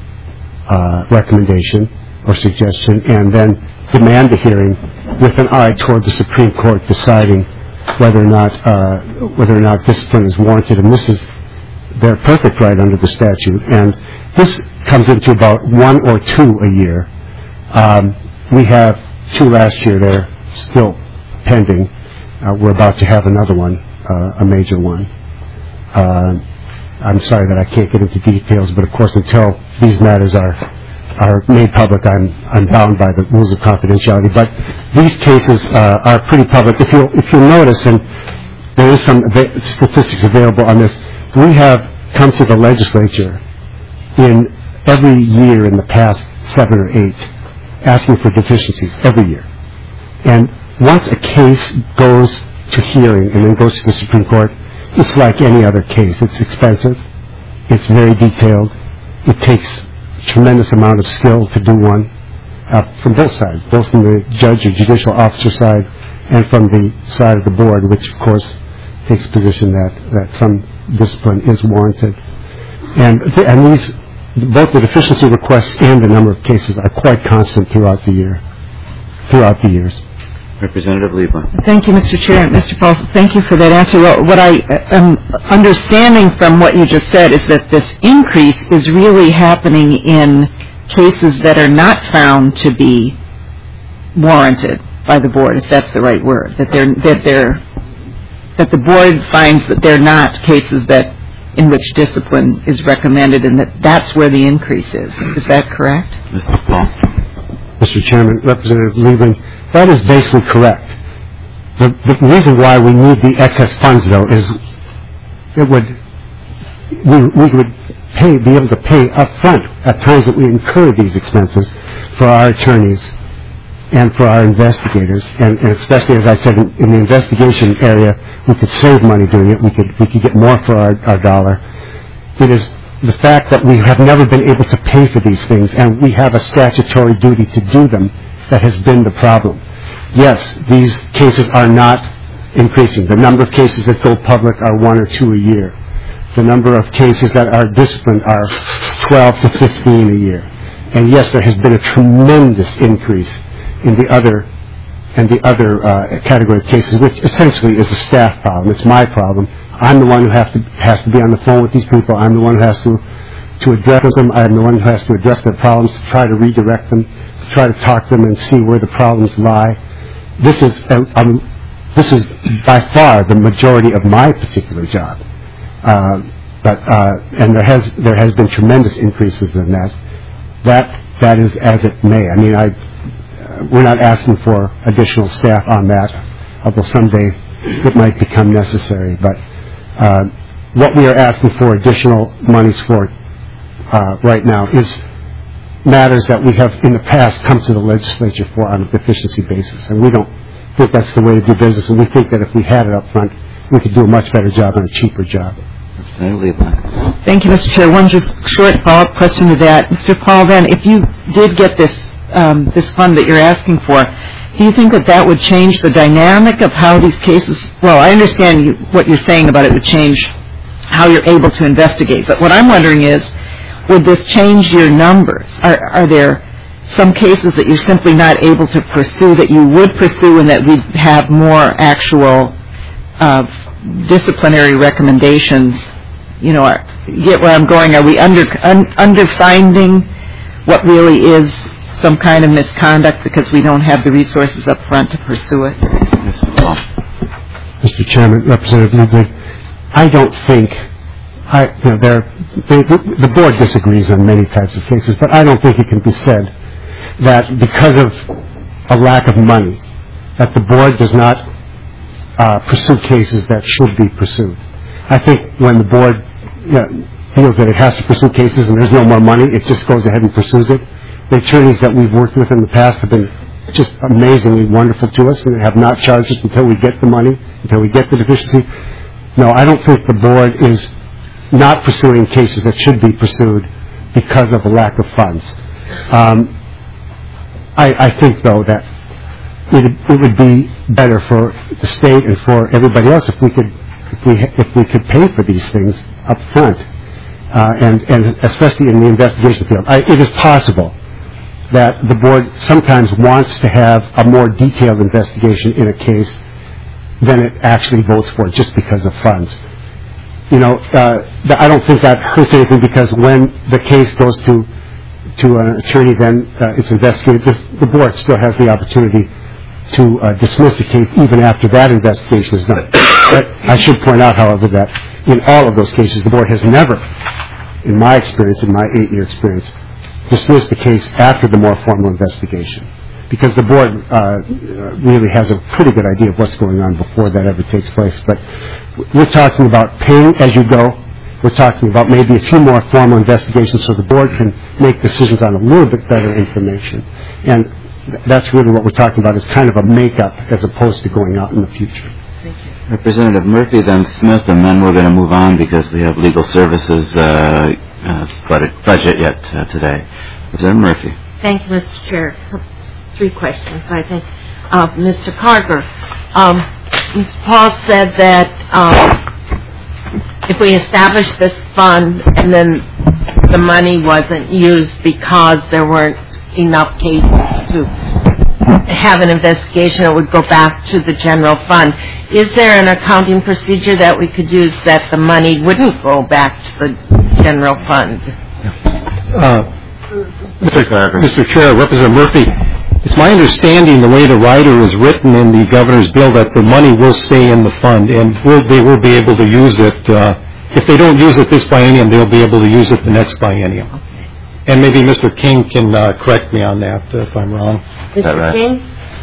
uh, recommendation or suggestion and then demand a hearing with an eye toward the Supreme Court deciding whether or not uh, whether or not discipline is warranted. And this is their perfect right under the statute. And this comes into about one or two a year. Um, we have two last year. They're still pending. Uh, we're about to have another one, uh, a major one. Uh, I'm sorry that I can't get into details, but of course until these matters are are made public, I'm I'm bound by the rules of confidentiality. But these cases uh, are pretty public. If you if you notice, and there is some ava- statistics available on this, we have come to the legislature in every year in the past seven or eight asking for deficiencies every year. And once a case goes to hearing and then goes to the Supreme Court, it's like any other case. It's expensive. It's very detailed. It takes a tremendous amount of skill to do one uh, from both sides, both from the judge or judicial officer side and from the side of the board, which of course takes position that, that some discipline is warranted. And, th- and these, both the deficiency requests and the number of cases are quite constant throughout the year, throughout the years. Representative Liebman. Thank you, Mister Chair. Mister Paul, thank you for that answer. Well, what I am understanding from what you just said is that this increase is really happening in cases that are not found to be warranted by the board, if that's the right word, that they're that they're that the board finds that they're not cases that in which discipline is recommended, and that that's where the increase is. Is that correct? Mister Paul. Mister Chairman, Representative Liebman, that is basically correct. The, the reason why we need the excess funds, though, is it would we, we would pay be able to pay up front at times that we incur these expenses for our attorneys and for our investigators, and, and especially, as I said, in, in the investigation area, we could save money doing it. We could we could get more for our, our dollar. It is the fact that we have never been able to pay for these things, and we have a statutory duty to do them, that has been the problem. Yes, these cases are not increasing. The number of cases that go public are one or two a year. The number of cases that are disciplined are twelve to fifteen a year. And yes, there has been a tremendous increase in the other and the other uh, category of cases, which essentially is a staff problem. It's my problem. I'm the one who have to, has to be on the phone with these people. I'm the one who has to, to address them. I'm the one who has to address their problems, to try to redirect them, to try to talk to them and see where the problems lie. This is, uh, um, this is by far the majority of my particular job. Uh, but, uh, and there has, there has been tremendous increases in that. That, that is as it may. I mean, I, uh, we're not asking for additional staff on that, although someday it might become necessary. But, uh, what we are asking for additional monies for, uh, right now is matters that we have in the past come to the legislature for on a deficiency basis. And we don't think that's the way to do business, and we think that if we had it up front, we could do a much better job and a cheaper job. Thank you, Mister Chair. One just short follow-up question to that. Mister Paul, then, if you did get this um, this fund that you're asking for, do you think that that would change the dynamic of how these cases, well, I understand you, what you're saying about it would change how you're able to investigate, but what I'm wondering is, would this change your numbers? Are, are there some cases that you're simply not able to pursue that you would pursue, and that we'd have more actual uh, disciplinary recommendations? You know, are, get where I'm going? Are we under un, underfinding what really is some kind of misconduct because we don't have the resources up front to pursue it? Mister Chairman, Representative Liebman, I don't think I, you know, there, they, the board disagrees on many types of cases, but I don't think it can be said that because of a lack of money, that the board does not uh, pursue cases that should be pursued. I think when the board you know, feels that it has to pursue cases and there's no more money, it just goes ahead and pursues it. The attorneys that we've worked with in the past have been just amazingly wonderful to us and have not charged us until we get the money, until we get the deficiency. No, I don't think the board is not pursuing cases that should be pursued because of a lack of funds. Um, I, I think, though, that it, it would be better for the state and for everybody else if we could if we if we could pay for these things up front, uh, and and especially in the investigation field. I, it is possible that the board sometimes wants to have a more detailed investigation in a case than it actually votes for, just because of funds. You know, uh, I don't think that hurts anything, because when the case goes to to an attorney, then uh, it's investigated. This, the board still has the opportunity to uh, dismiss the case even after that investigation is done. But I should point out, however, that in all of those cases, the board has never, in my experience, in my eight-year experience, dismissed the case after the more formal investigation, because the board uh, really has a pretty good idea of what's going on before that ever takes place. But we're talking about paying as you go. We're talking about maybe a few more formal investigations so the board can make decisions on a little bit better information. And th- that's really what we're talking about, is kind of a make-up as opposed to going out in the future. Thank you. Representative Murphy, then Smith, and then we're going to move on because we have legal services uh, uh, budget yet uh, today. Representative Murphy. Thank you, Mister Chair. Three questions, I think. Uh, Mister Carter, um, Mister Paul said that um, if we establish this fund and then the money wasn't used because there weren't enough cases to have an investigation, it would go back to the general fund. Is there an accounting procedure that we could use that the money wouldn't go back to the general fund? Uh, Mister Mister Chair, Representative Murphy, it's my understanding the way the rider is written in the governor's bill that the money will stay in the fund, and will, they will be able to use it. Uh, if they don't use it this biennium, they'll be able to use it the next biennium. Okay. And maybe Mister King can uh, correct me on that uh, if I'm wrong. Mister Right? King?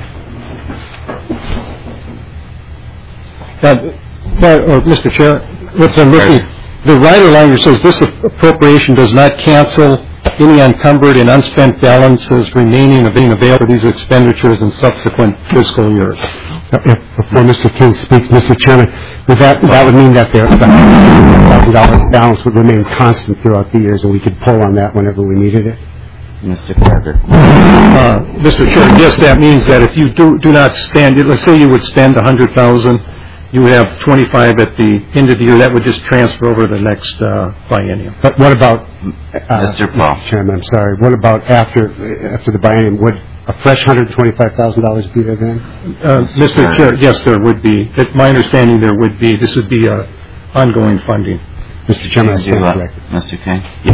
Uh, uh, Mister Chair, Representative Murphy, the rider language says this appropriation does not cancel any encumbered and unspent balances remaining or being available for these expenditures in subsequent fiscal years. Before Mister King speaks, Mister Chairman, would that, that would mean that their one thousand dollars balance would remain constant throughout the years, and we could pull on that whenever we needed it? Mister Carter. Uh, Mister Chair, yes, that means that if you do do not spend, let's say you would spend one hundred thousand dollars, you would have twenty-five at the end of the year. That would just transfer over to the next uh, biennium. But what about, uh, Mister Paul? Mister Chairman, I'm sorry, what about after after the biennium? Would a fresh one hundred twenty-five thousand dollars be there then? Uh, Mister Chair, yes, there would be. It's my understanding there would be. This would be uh, ongoing funding. Mister Chairman, I stand uh, corrected. Mister King? Yeah.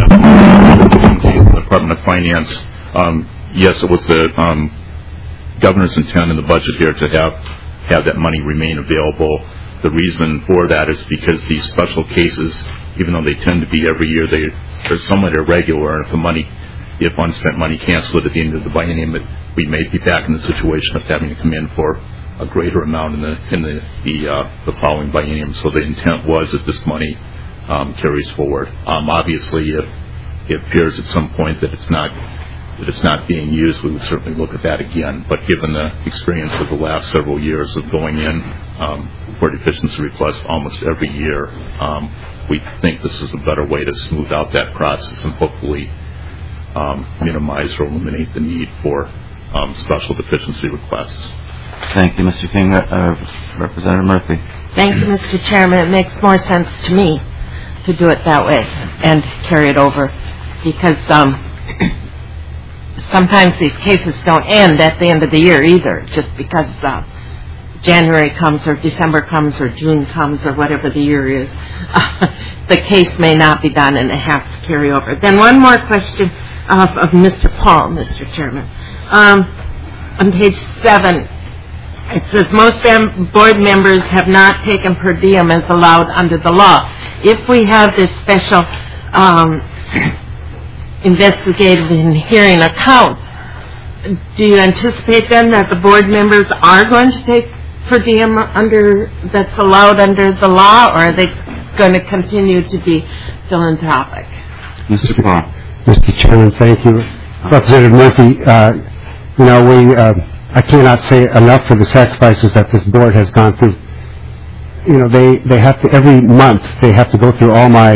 The Department of Finance, um, yes, it was the um, governor's intent in the budget here to have have that money remain available. The reason for that is because these special cases, even though they tend to be every year, they, they're somewhat irregular. And if the money, if unspent money canceled at the end of the biennium, it, we may be back in the situation of having to come in for a greater amount in the in the the, uh, the following biennium. So the intent was that this money um, carries forward. Um, obviously, if it appears at some point that it's not that it's not being used, we would certainly look at that again. But given the experience of the last several years of going in um, for deficiency requests almost every year, um, we think this is a better way to smooth out that process and hopefully um, minimize or eliminate the need for um, special deficiency requests. Thank you, Mister King. Uh, Representative Murphy. Thank you, Mister Chairman. It makes more sense to me to do it that way and carry it over, because um, sometimes these cases don't end at the end of the year either, just because uh, January comes or December comes or June comes or whatever the year is. Uh, the case may not be done and it has to carry over. Then one more question of, of Mister Paul, Mister Chairman. Um, on page seven, it says most mem- board members have not taken per diem as allowed under the law. If we have this special um, investigative and hearing account, do you anticipate then that the board members are going to take per diem under that's allowed under the law, or are they going to continue to be philanthropic? Mister Paul. Mister Chairman, thank you. Representative Murphy, uh, you know, we, uh, I cannot say enough for the sacrifices that this board has gone through. You know, they, they have to, every month, they have to go through all my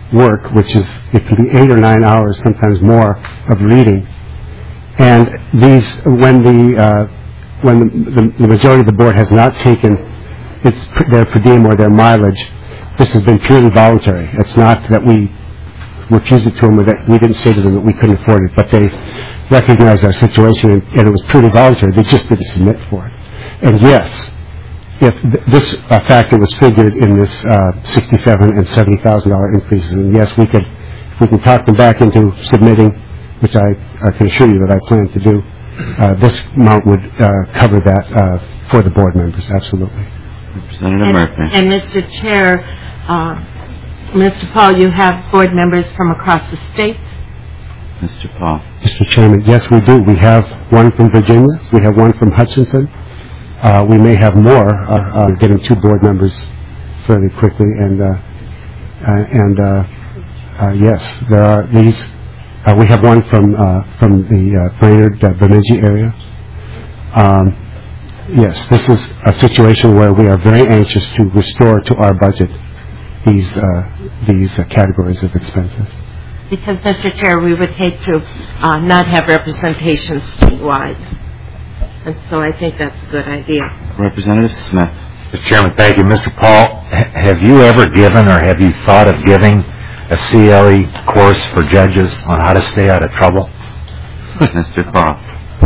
work, which is, it can be eight or nine hours, sometimes more, of reading. And these, when the, uh, when the, the, the majority of the board has not taken its, their per diem or their mileage, this has been purely voluntary. It's not that we refused it to them or that we didn't say to them that we couldn't afford it, but they recognized our situation, and, and it was purely voluntary. They just didn't submit for it. And yes, if th- this uh, factor was figured in this uh, sixty-seven thousand and seventy thousand dollars increases, and yes, we could, if we can talk them back into submitting, which I, I can assure you that I plan to do, uh, this amount would uh, cover that uh, for the board members, absolutely. Representative and, Murphy. And Mister Chair, uh, Mister Paul, you have board members from across the state? Mister Paul. Mister Chairman, yes, we do. We have one from Virginia. We have one from Hutchinson. Uh, we may have more. Uh, uh, getting two board members fairly quickly, and uh, uh, and uh, uh, yes, there are these. Uh, we have one from uh, from the uh, Brainerd, uh, Bemidji area. Um, yes, this is a situation where we are very anxious to restore to our budget these uh, these uh, categories of expenses. Because, Mister Chair, we would hate to uh, not have representation statewide. And so I think that's a good idea. Representative Smith. Mister Chairman, thank you. Mister Paul, h- have you ever given or have you thought of giving a C L E course for judges on how to stay out of trouble? Mister Paul.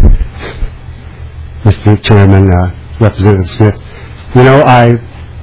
Mister Chairman, uh, Representative Smith, you know, I,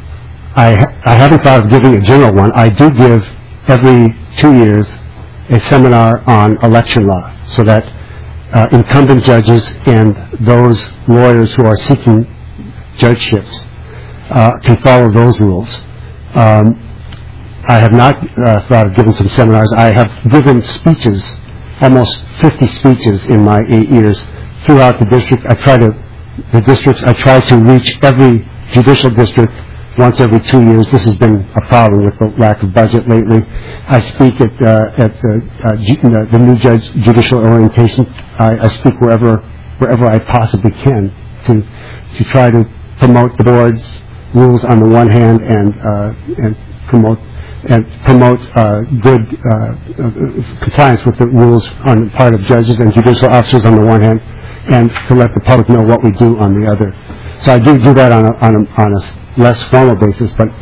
I, I haven't thought of giving a general one. I do give every two years a seminar on election law, so that uh, incumbent judges and those lawyers who are seeking judgeships uh, can follow those rules. Um, I have not uh, thought of giving some seminars. I have given speeches, almost fifty speeches in my eight years throughout the district. I try to, the districts, I try to reach every judicial district once every two years. This has been a problem with the lack of budget lately. I speak at uh, at the, uh, G- the, the new judge judicial orientation. I, I speak wherever wherever I possibly can to to try to promote the board's rules on the one hand and uh, and promote and promote uh, good uh, uh, compliance with the rules on the part of judges and judicial officers on the one hand, and to let the public know what we do on the other. So I do do that on a, on a, on a less formal basis, but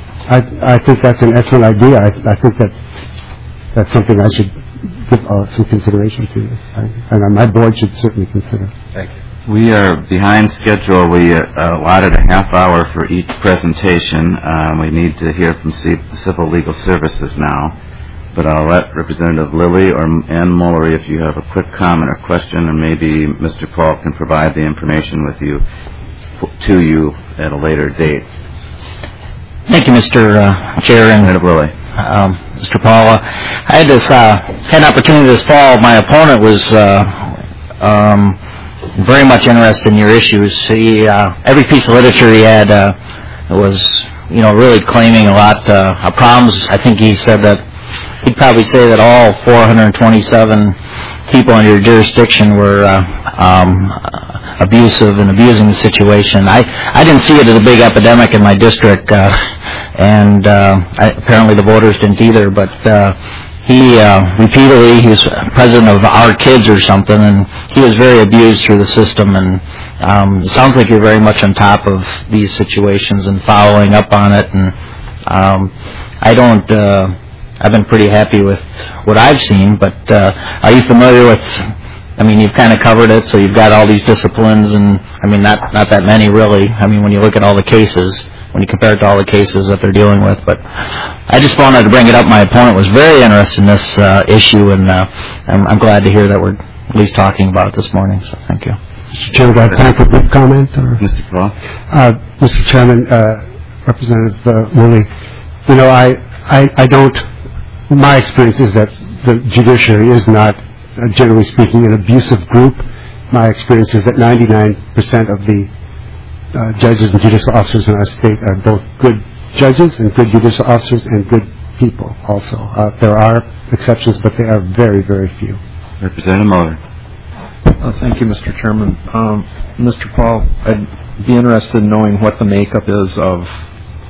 I, I think that's an excellent idea. I, I think that that's something I should give uh, some consideration to, I, and my board should certainly consider. Thank you. We are behind schedule. We uh, allotted a half hour for each presentation. Um, we need to hear from C- Civil Legal Services now, but I'll let Representative Lilly or Ann Mullery, if you have a quick comment or question, and maybe Mister Paul can provide the information with you to you at a later date. Thank you, Mister Uh, Chair and Lilly. Um, Mister Paul. Uh, I had this uh, had an opportunity this fall. My opponent was uh, um, very much interested in your issues. He uh, every piece of literature he had uh, was, you know, really claiming a lot uh, of problems. I think he said that he'd probably say that all four hundred twenty-seven people in your jurisdiction were uh, um, abusive and abusing the situation. I, I didn't see it as a big epidemic in my district, uh, and uh, I, apparently the voters didn't either, but uh, he uh, repeatedly, he was president of Our Kids or something, and he was very abused through the system, and um, it sounds like you're very much on top of these situations and following up on it, and um, I don't... Uh, I've been pretty happy with what I've seen, but uh, are you familiar with, I mean, you've kind of covered it, so you've got all these disciplines, and, I mean, not not that many, really. I mean, when you look at all the cases, when you compare it to all the cases that they're dealing with. But I just wanted to bring it up. My opponent was very interested in this uh, issue, and uh, I'm, I'm glad to hear that we're at least talking about it this morning, so thank you. Mister Chairman, do I have time for a brief comment? Or? Mister Paul? Uh, Mister Chairman, uh, Representative uh, Lilly, you know, I, I, I don't... My experience is that the judiciary is not, uh, generally speaking, an abusive group. My experience is that ninety-nine percent of the uh, judges and judicial officers in our state are both good judges and good judicial officers and good people also. Uh, there are exceptions, but they are very, very few. Representative Muller. Uh, thank you, Mister Chairman. Um, Mister Paul, I'd be interested in knowing what the makeup is of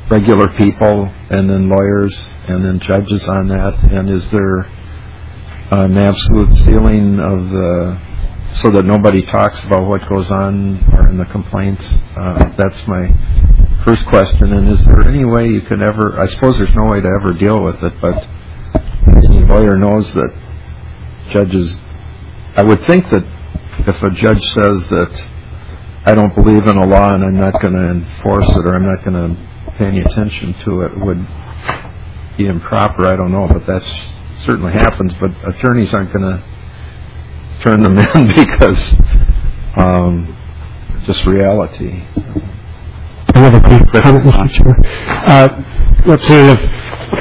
regular people and then lawyers and then judges on that? And is there an absolute ceiling of the, so that nobody talks about what goes on or in the complaints? Uh, that's my first question. And is there any way you can ever, I suppose there's no way to ever deal with it, but any lawyer knows that judges, I would think that if a judge says that I don't believe in a law and I'm not going to enforce it or I'm not going to pay any attention to it, would be improper. I don't know, but that certainly happens. But attorneys aren't going to turn them in because um, just reality. I have a quick comment, Mister Chair. Uh, Representative,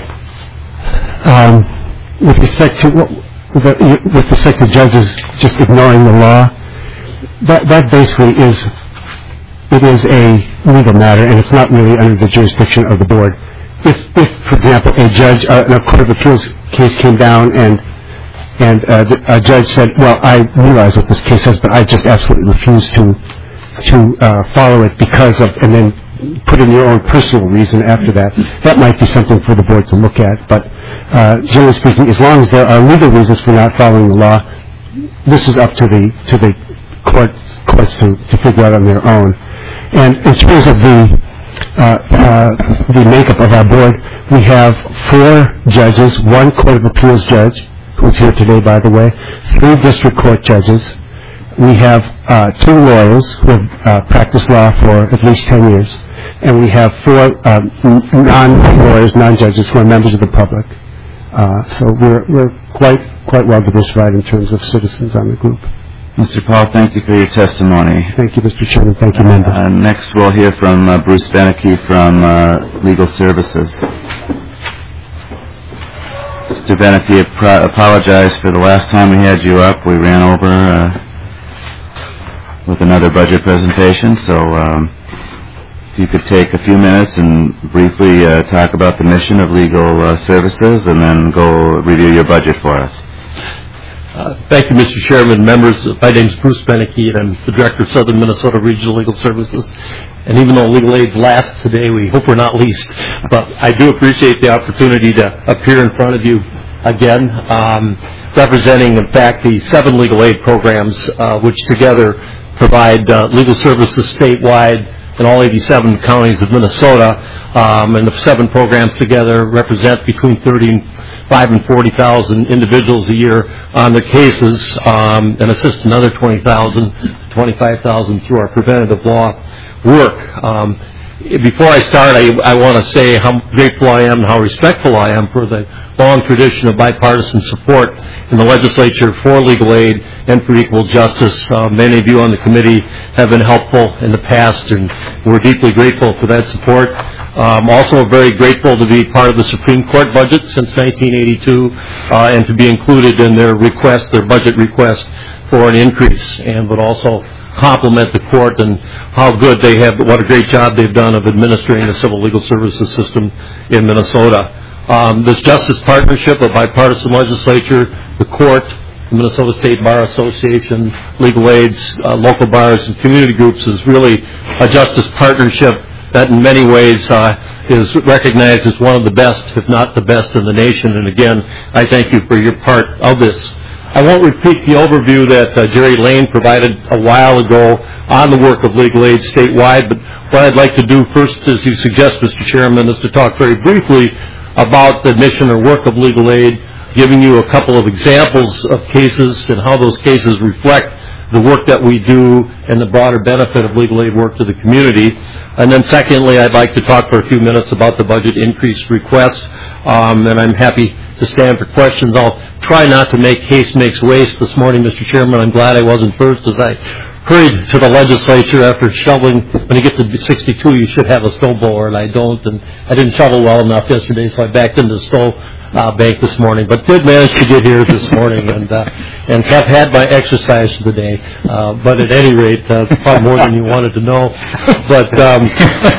um, with respect to with respect to judges just ignoring the law, that that basically is it is a legal matter, and it's not really under the jurisdiction of the board. If, if for example, a judge, uh, a court of appeals case came down and and uh, the, a judge said, "Well, I realize what this case says, but I just absolutely refuse to to uh, follow it because of," and then put in your own personal reason after that, that might be something for the board to look at. But uh, generally speaking, as long as there are legal reasons for not following the law, this is up to the to the court, courts to, to figure out on their own. And in terms of the uh, uh, the makeup of our board, we have four judges, one court of appeals judge, who's here today, by the way, three district court judges. We have uh, two lawyers who have uh, practiced law for at least ten years, and we have four um, non-lawyers, non-judges who are members of the public. Uh, so we're we're quite quite well diversified in terms of citizens on the group. Mister Paul, thank you for your testimony. Thank you, Mister Chairman. Thank you, member. Uh, next, we'll hear from uh, Bruce Beneke from uh, Legal Services. Mister Beneke, I pro- apologize for the last time we had you up. We ran over uh, with another budget presentation, so um, if you could take a few minutes and briefly uh, talk about the mission of Legal uh, Services and then go review your budget for us. Uh, thank you, Mister Chairman, members. My name is Bruce Beneke, and I'm the Director of Southern Minnesota Regional Legal Services. And even though legal aid's last today, we hope we're not least. But I do appreciate the opportunity to appear in front of you again, um, representing, in fact, the seven legal aid programs, uh, which together provide uh, legal services statewide in all eighty-seven counties of Minnesota. Um, and the seven programs together represent between thirty-five and forty thousand individuals a year on their cases, um, and assist another twenty thousand, twenty-five thousand through our preventative law work. Um, before I start, I, I want to say how grateful I am and how respectful I am for the long tradition of bipartisan support in the legislature for legal aid and for equal justice. Uh, many of you on the committee have been helpful in the past, and we're deeply grateful for that support. Um, also very grateful to be part of the Supreme Court budget since nineteen eighty-two uh, and to be included in their request, their budget request for an increase, and would also compliment the court and how good they have, what a great job they've done of administering the civil legal services system in Minnesota. Um, this justice partnership of bipartisan legislature, the court, the Minnesota State Bar Association, legal aids, uh, local bars, and community groups is really a justice partnership that in many ways uh, is recognized as one of the best, if not the best in the nation. And again, I thank you for your part of this. I won't repeat the overview that uh, Jerry Lane provided a while ago on the work of legal aid statewide, but what I'd like to do first, as you suggest, Mister Chairman, is to talk very briefly about the mission or work of legal aid, giving you a couple of examples of cases and how those cases reflect the work that we do and the broader benefit of legal aid work to the community. And then secondly, I'd like to talk for a few minutes about the budget increase request, um, and I'm happy to stand for questions. I'll try not to make haste makes waste this morning, Mister Chairman. I'm glad I wasn't first as I hurried to the legislature after shoveling. When you get to sixty-two, you should have a snowblower, and I don't. And I didn't shovel well enough yesterday, so I backed into the snow uh, bank this morning. But did manage to get here this morning, and uh, and have had my exercise for the day. Uh, but at any rate, uh, it's probably more than you wanted to know. But um,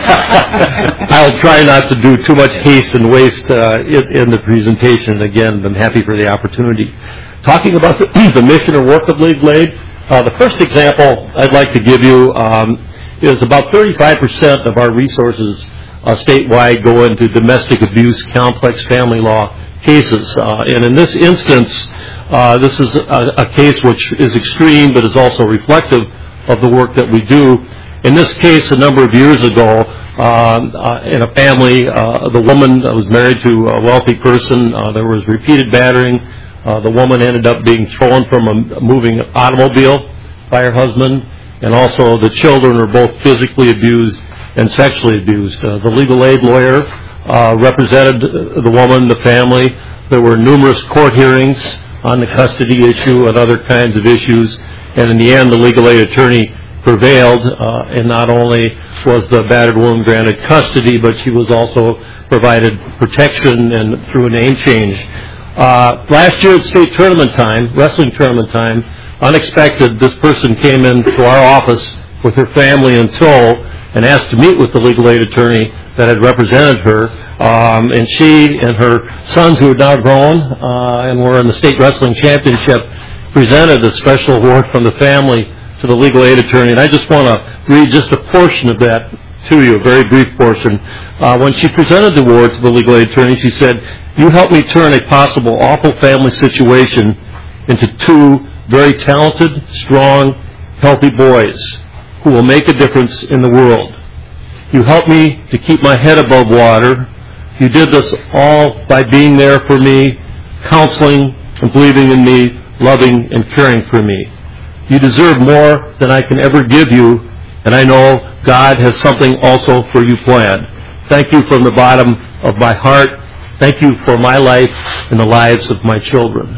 I'll try not to do too much haste and waste uh, in, in the presentation. Again, I'm happy for the opportunity. Talking about the, the mission or work of legal aid, Uh, the first example I'd like to give you um, is about thirty-five percent of our resources uh, statewide go into domestic abuse, complex family law cases. Uh, and in this instance, uh, this is a, a case which is extreme but is also reflective of the work that we do. In this case, a number of years ago, um, uh, in a family, uh, the woman was married to a wealthy person. Uh, there was repeated battering. Uh, the woman ended up being thrown from a moving automobile by her husband, and also the children were both physically abused and sexually abused. Uh, the legal aid lawyer uh, represented the woman, the family. There were numerous court hearings on the custody issue and other kinds of issues, and in the end, the legal aid attorney prevailed, uh, and not only was the battered woman granted custody, but she was also provided protection and through a name change. Uh, last year at state tournament time, wrestling tournament time, unexpected, this person came into our office with her family in tow and asked to meet with the legal aid attorney that had represented her. Um, and she and her sons, who had now grown uh, and were in the state wrestling championship, presented a special award from the family to the legal aid attorney. And I just want to read just a portion of that to you, a very brief portion. Uh, when she presented the award to the legal aid attorney, she said, "You helped me turn a possible awful family situation into two very talented, strong, healthy boys who will make a difference in the world. You helped me to keep my head above water. You did this all by being there for me, counseling and believing in me, loving and caring for me. You deserve more than I can ever give you, and I know God has something also for you planned. Thank you from the bottom of my heart. Thank you for my life and the lives of my children."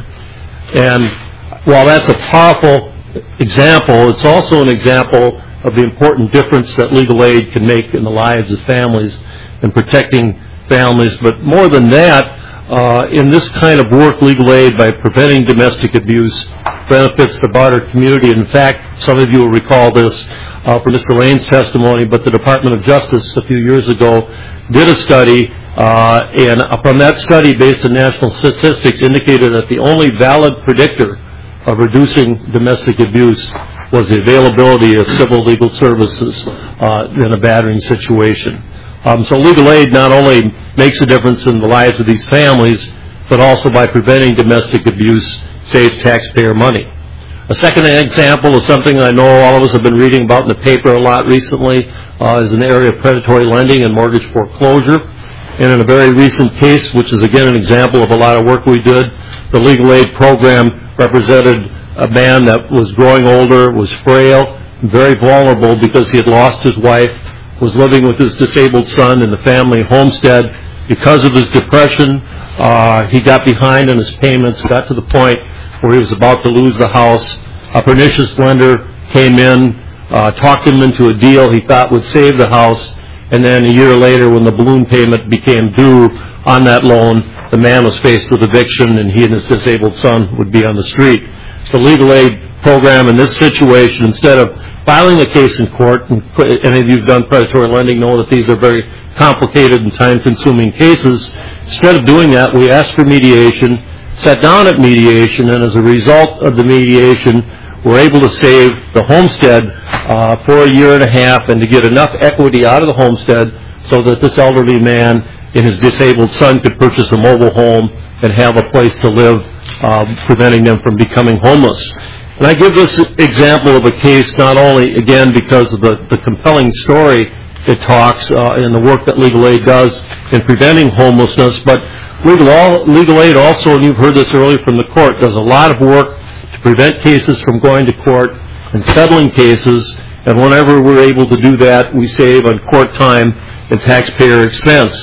And while that's a powerful example, it's also an example of the important difference that legal aid can make in the lives of families and protecting families. But more than that, uh, in this kind of work, legal aid, by preventing domestic abuse, benefits the broader community. In fact, some of you will recall this uh, from Mister Lane's testimony, but the Department of Justice a few years ago did a study, uh, and from that study, based on national statistics, indicated that the only valid predictor of reducing domestic abuse was the availability of civil legal services uh, in a battering situation. Um, so legal aid not only makes a difference in the lives of these families, but also by preventing domestic abuse, saves taxpayer money. A second example is something I know all of us have been reading about in the paper a lot recently, uh, is an area of predatory lending and mortgage foreclosure. And in a very recent case, which is again an example of a lot of work we did, the legal aid program represented a man that was growing older, was frail, very vulnerable because he had lost his wife, was living with his disabled son in the family homestead. Because of his depression, uh, he got behind in his payments, got to the point where he was about to lose the house. A pernicious lender came in, uh, talked him into a deal he thought would save the house, and then a year later, when the balloon payment became due on that loan, the man was faced with eviction, and he and his disabled son would be on the street. The legal aid program in this situation, instead of filing a case in court, and any of you who've done predatory lending know that these are very complicated and time-consuming cases, instead of doing that, we asked for mediation, sat down at mediation, and as a result of the mediation, we're able to save the homestead uh, for a year and a half and to get enough equity out of the homestead so that this elderly man and his disabled son could purchase a mobile home and have a place to live, uh, preventing them from becoming homeless. And I give this example of a case not only, again, because of the, the compelling story it talks uh, in the work that legal aid does in preventing homelessness, but legal, all, legal aid also, and you've heard this earlier from the court, does a lot of work to prevent cases from going to court and settling cases, and whenever we're able to do that, we save on court time and taxpayer expense.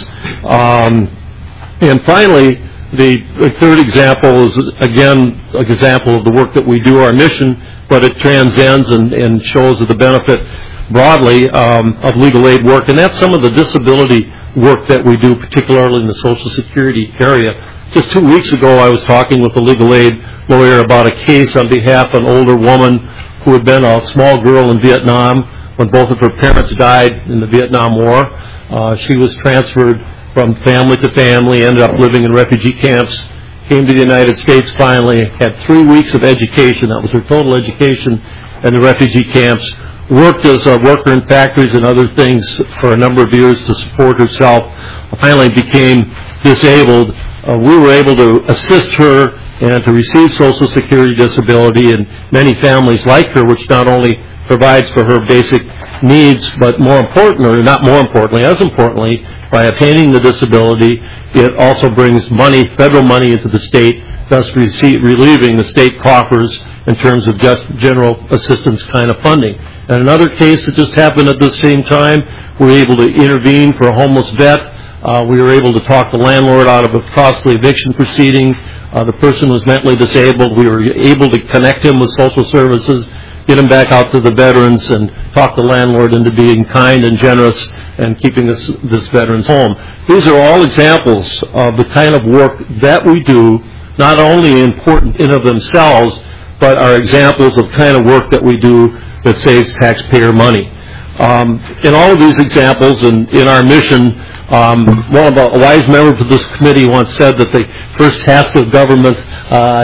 Um, and finally, the, the third example is, again, an example of the work that we do, our mission, but it transcends and, and shows the benefit broadly um, of legal aid work, and that's some of the disability work that we do, particularly in the Social Security area. Just two weeks ago, I was talking with a legal aid lawyer about a case on behalf of an older woman who had been a small girl in Vietnam when both of her parents died in the Vietnam War. Uh, she was transferred from family to family, ended up living in refugee camps, came to the United States finally, had three weeks of education. That was her total education in the refugee camps. worked as a worker in factories and other things for a number of years to support herself, finally became disabled. Uh, we were able to assist her and to receive Social Security disability, and many families like her, which not only provides for her basic needs, but more important, or not more importantly, as importantly, by obtaining the disability, it also brings money, federal money into the state, thus receive, relieving the state coffers in terms of just general assistance kind of funding. And another case that just happened at the same time, we were able to intervene for a homeless vet. Uh, we were able to talk the landlord out of a costly eviction proceeding. Uh, the person was mentally disabled. We were able to connect him with social services, get him back out to the veterans, and talk the landlord into being kind and generous and keeping this, this veteran's home. These are all examples of the kind of work that we do, not only important in of themselves, but are examples of kind of work that we do that saves taxpayer money. Um, in all of these examples and in our mission, um, one of a wise member of this committee once said that the first task of government uh,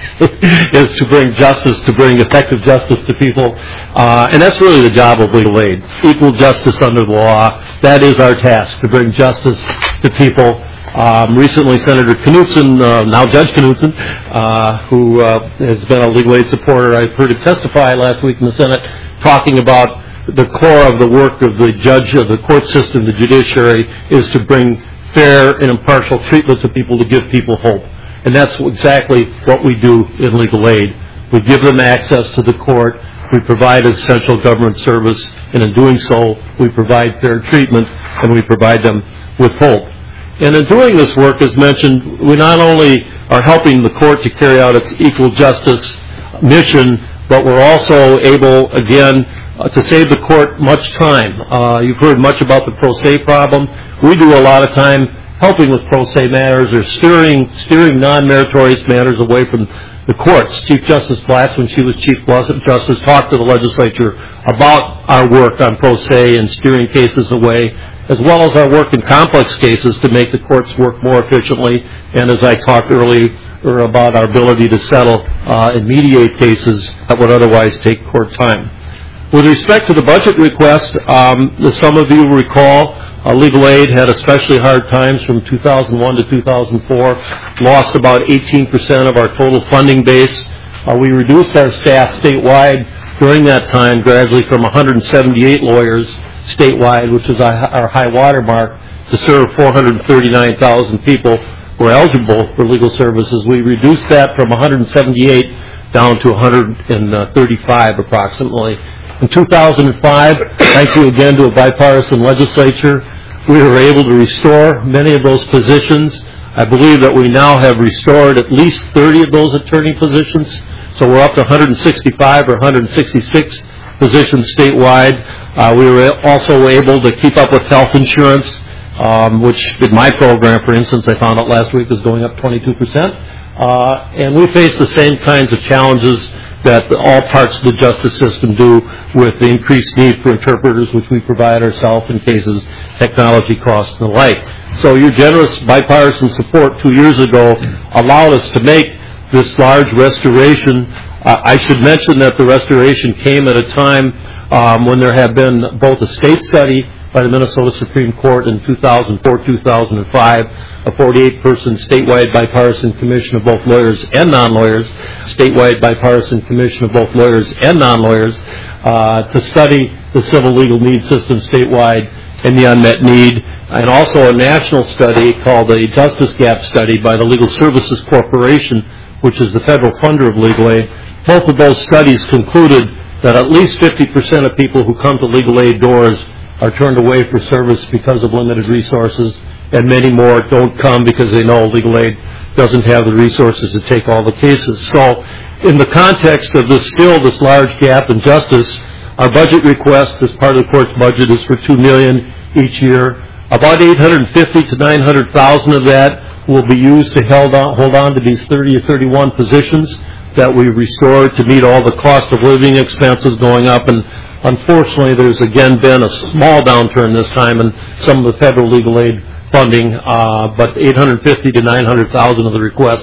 is to bring justice, to bring effective justice to people. Uh, and that's really the job of legal aid. Equal justice under the law. That is our task, to bring justice to people. Um, recently, Senator Knudsen, uh, now Judge Knudsen, uh, who uh, has been a legal aid supporter, I heard him testify last week in the Senate, talking about the core of the work of the judge of the court system, the judiciary, is to bring fair and impartial treatment to people, to give people hope. And that's exactly what we do in legal aid. We give them access to the court. We provide essential government service. And in doing so, we provide fair treatment, and we provide them with hope. And in doing this work, as mentioned, we not only are helping the court to carry out its equal justice mission, but we're also able, again, uh, to save the court much time. Uh, you've heard much about the pro se problem. We do a lot of time helping with pro se matters or steering, steering non-meritorious matters away from the courts. Chief Justice Blatz, when she was Chief Justice, talked to the legislature about our work on pro se and steering cases away, as well as our work in complex cases to make the courts work more efficiently, and as I talked earlier about our ability to settle uh, and mediate cases that would otherwise take court time. With respect to the budget request, um, as some of you recall, uh, legal aid had especially hard times from two thousand one to two thousand four, lost about eighteen percent of our total funding base. Uh, we reduced our staff statewide during that time gradually from one hundred seventy-eight lawyers statewide, which is our high water mark, to serve four hundred thirty-nine thousand people who are eligible for legal services. We reduced that from one hundred seventy-eight down to one hundred thirty-five approximately. In two thousand five, thank you again to a bipartisan legislature, we were able to restore many of those positions. I believe that we now have restored at least thirty of those attorney positions, so we're up to one hundred sixty-five or one hundred sixty-six positions statewide. Uh, we were also able to keep up with health insurance, um, which in my program, for instance, I found out last week is going up twenty-two percent. Uh, and we face the same kinds of challenges that all parts of the justice system do with the increased need for interpreters, which we provide ourselves in cases, technology costs, and the like. So your generous bipartisan support two years ago allowed us to make this large restoration. Uh, I should mention that the restoration came at a time um, when there had been both a state study by the Minnesota Supreme Court in two thousand four to two thousand five, a forty-eight person statewide bipartisan commission of both lawyers and non-lawyers, statewide bipartisan commission of both lawyers and non-lawyers, uh, to study the civil legal need system statewide and the unmet need, and also a national study called the Justice Gap Study by the Legal Services Corporation, which is the federal funder of legal aid. Both of those studies concluded that at least fifty percent of people who come to legal aid doors are turned away for service because of limited resources, and many more don't come because they know legal aid doesn't have the resources to take all the cases. So in the context of this still this large gap in justice, our budget request as part of the court's budget is for two million dollars each year. About eight hundred fifty to nine hundred thousand of that will be used to hold on, hold on to these thirty or thirty-one positions that we restored to meet all the cost of living expenses going up. And unfortunately, there's again been a small downturn this time in some of the federal legal aid funding, uh, but eight hundred fifty to nine hundred thousand of the request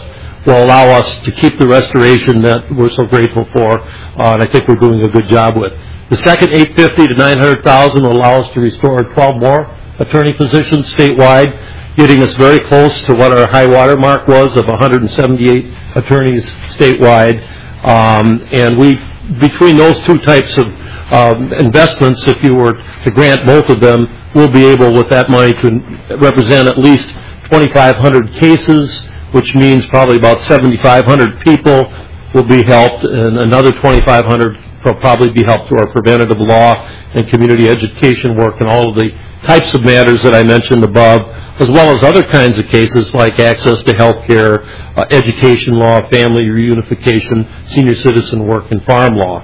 will allow us to keep the restoration that we're so grateful for, uh, and I think we're doing a good job with. The second eight hundred fifty to nine hundred thousand will allow us to restore twelve more attorney positions statewide, getting us very close to what our high water mark was of one hundred seventy-eight attorneys statewide. Um, and we, between those two types of um, investments, if you were to grant both of them, we'll be able with that money to represent at least twenty-five hundred cases, which means probably about seventy-five hundred people will be helped, and another twenty-five hundred will probably be helped through our preventative law and community education work and all of the types of matters that I mentioned above, as well as other kinds of cases like access to health care, uh, education law, family reunification, senior citizen work, and farm law.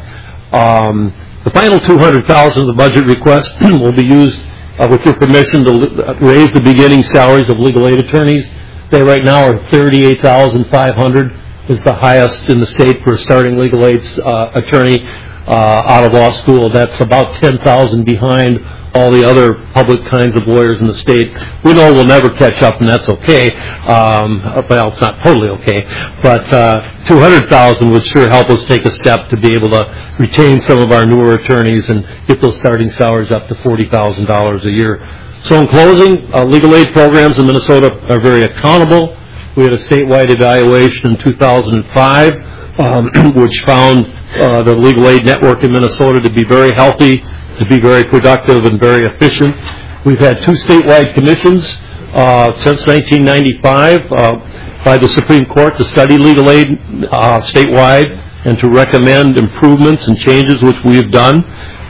Um, the final two hundred thousand dollars of the budget request will be used, uh, with your permission, to li- raise the beginning salaries of legal aid attorneys. They right now are thirty-eight thousand five hundred dollars, is the highest in the state for a starting legal aid uh, attorney uh, out of law school. That's about ten thousand behind all the other public kinds of lawyers in the state. We know we'll never catch up, and that's okay. Um, well, it's not totally okay, but uh, two hundred thousand would sure help us take a step to be able to retain some of our newer attorneys and get those starting salaries up to forty thousand dollars a year. So in closing, uh, legal aid programs in Minnesota are very accountable. We had a statewide evaluation in two thousand five, um, which found uh, the legal aid network in Minnesota to be very healthy, to be very productive and very efficient. We've had two statewide commissions uh, since nineteen ninety-five uh, by the Supreme Court to study legal aid uh, statewide and to recommend improvements and changes, which we have done.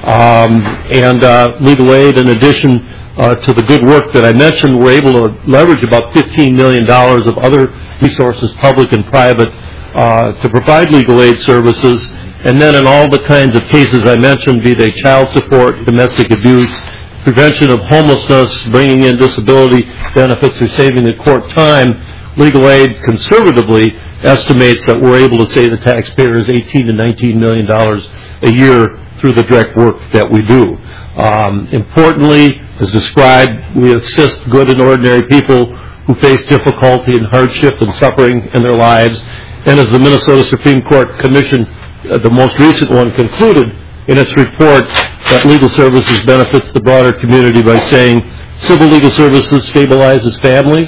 Um, and uh, legal aid, in addition uh, to the good work that I mentioned, we're able to leverage about fifteen million dollars of other resources, public and private, uh, to provide legal aid services. And then in all the kinds of cases I mentioned, be they child support, domestic abuse, prevention of homelessness, bringing in disability benefits, or saving the court time, legal aid conservatively estimates that we're able to save the taxpayers eighteen to nineteen million dollars a year through the direct work that we do. Um, importantly, as described, we assist good and ordinary people who face difficulty and hardship and suffering in their lives. And as the Minnesota Supreme Court Commission, Uh, the most recent one, concluded in its report that legal services benefits the broader community by saying civil legal services stabilizes families,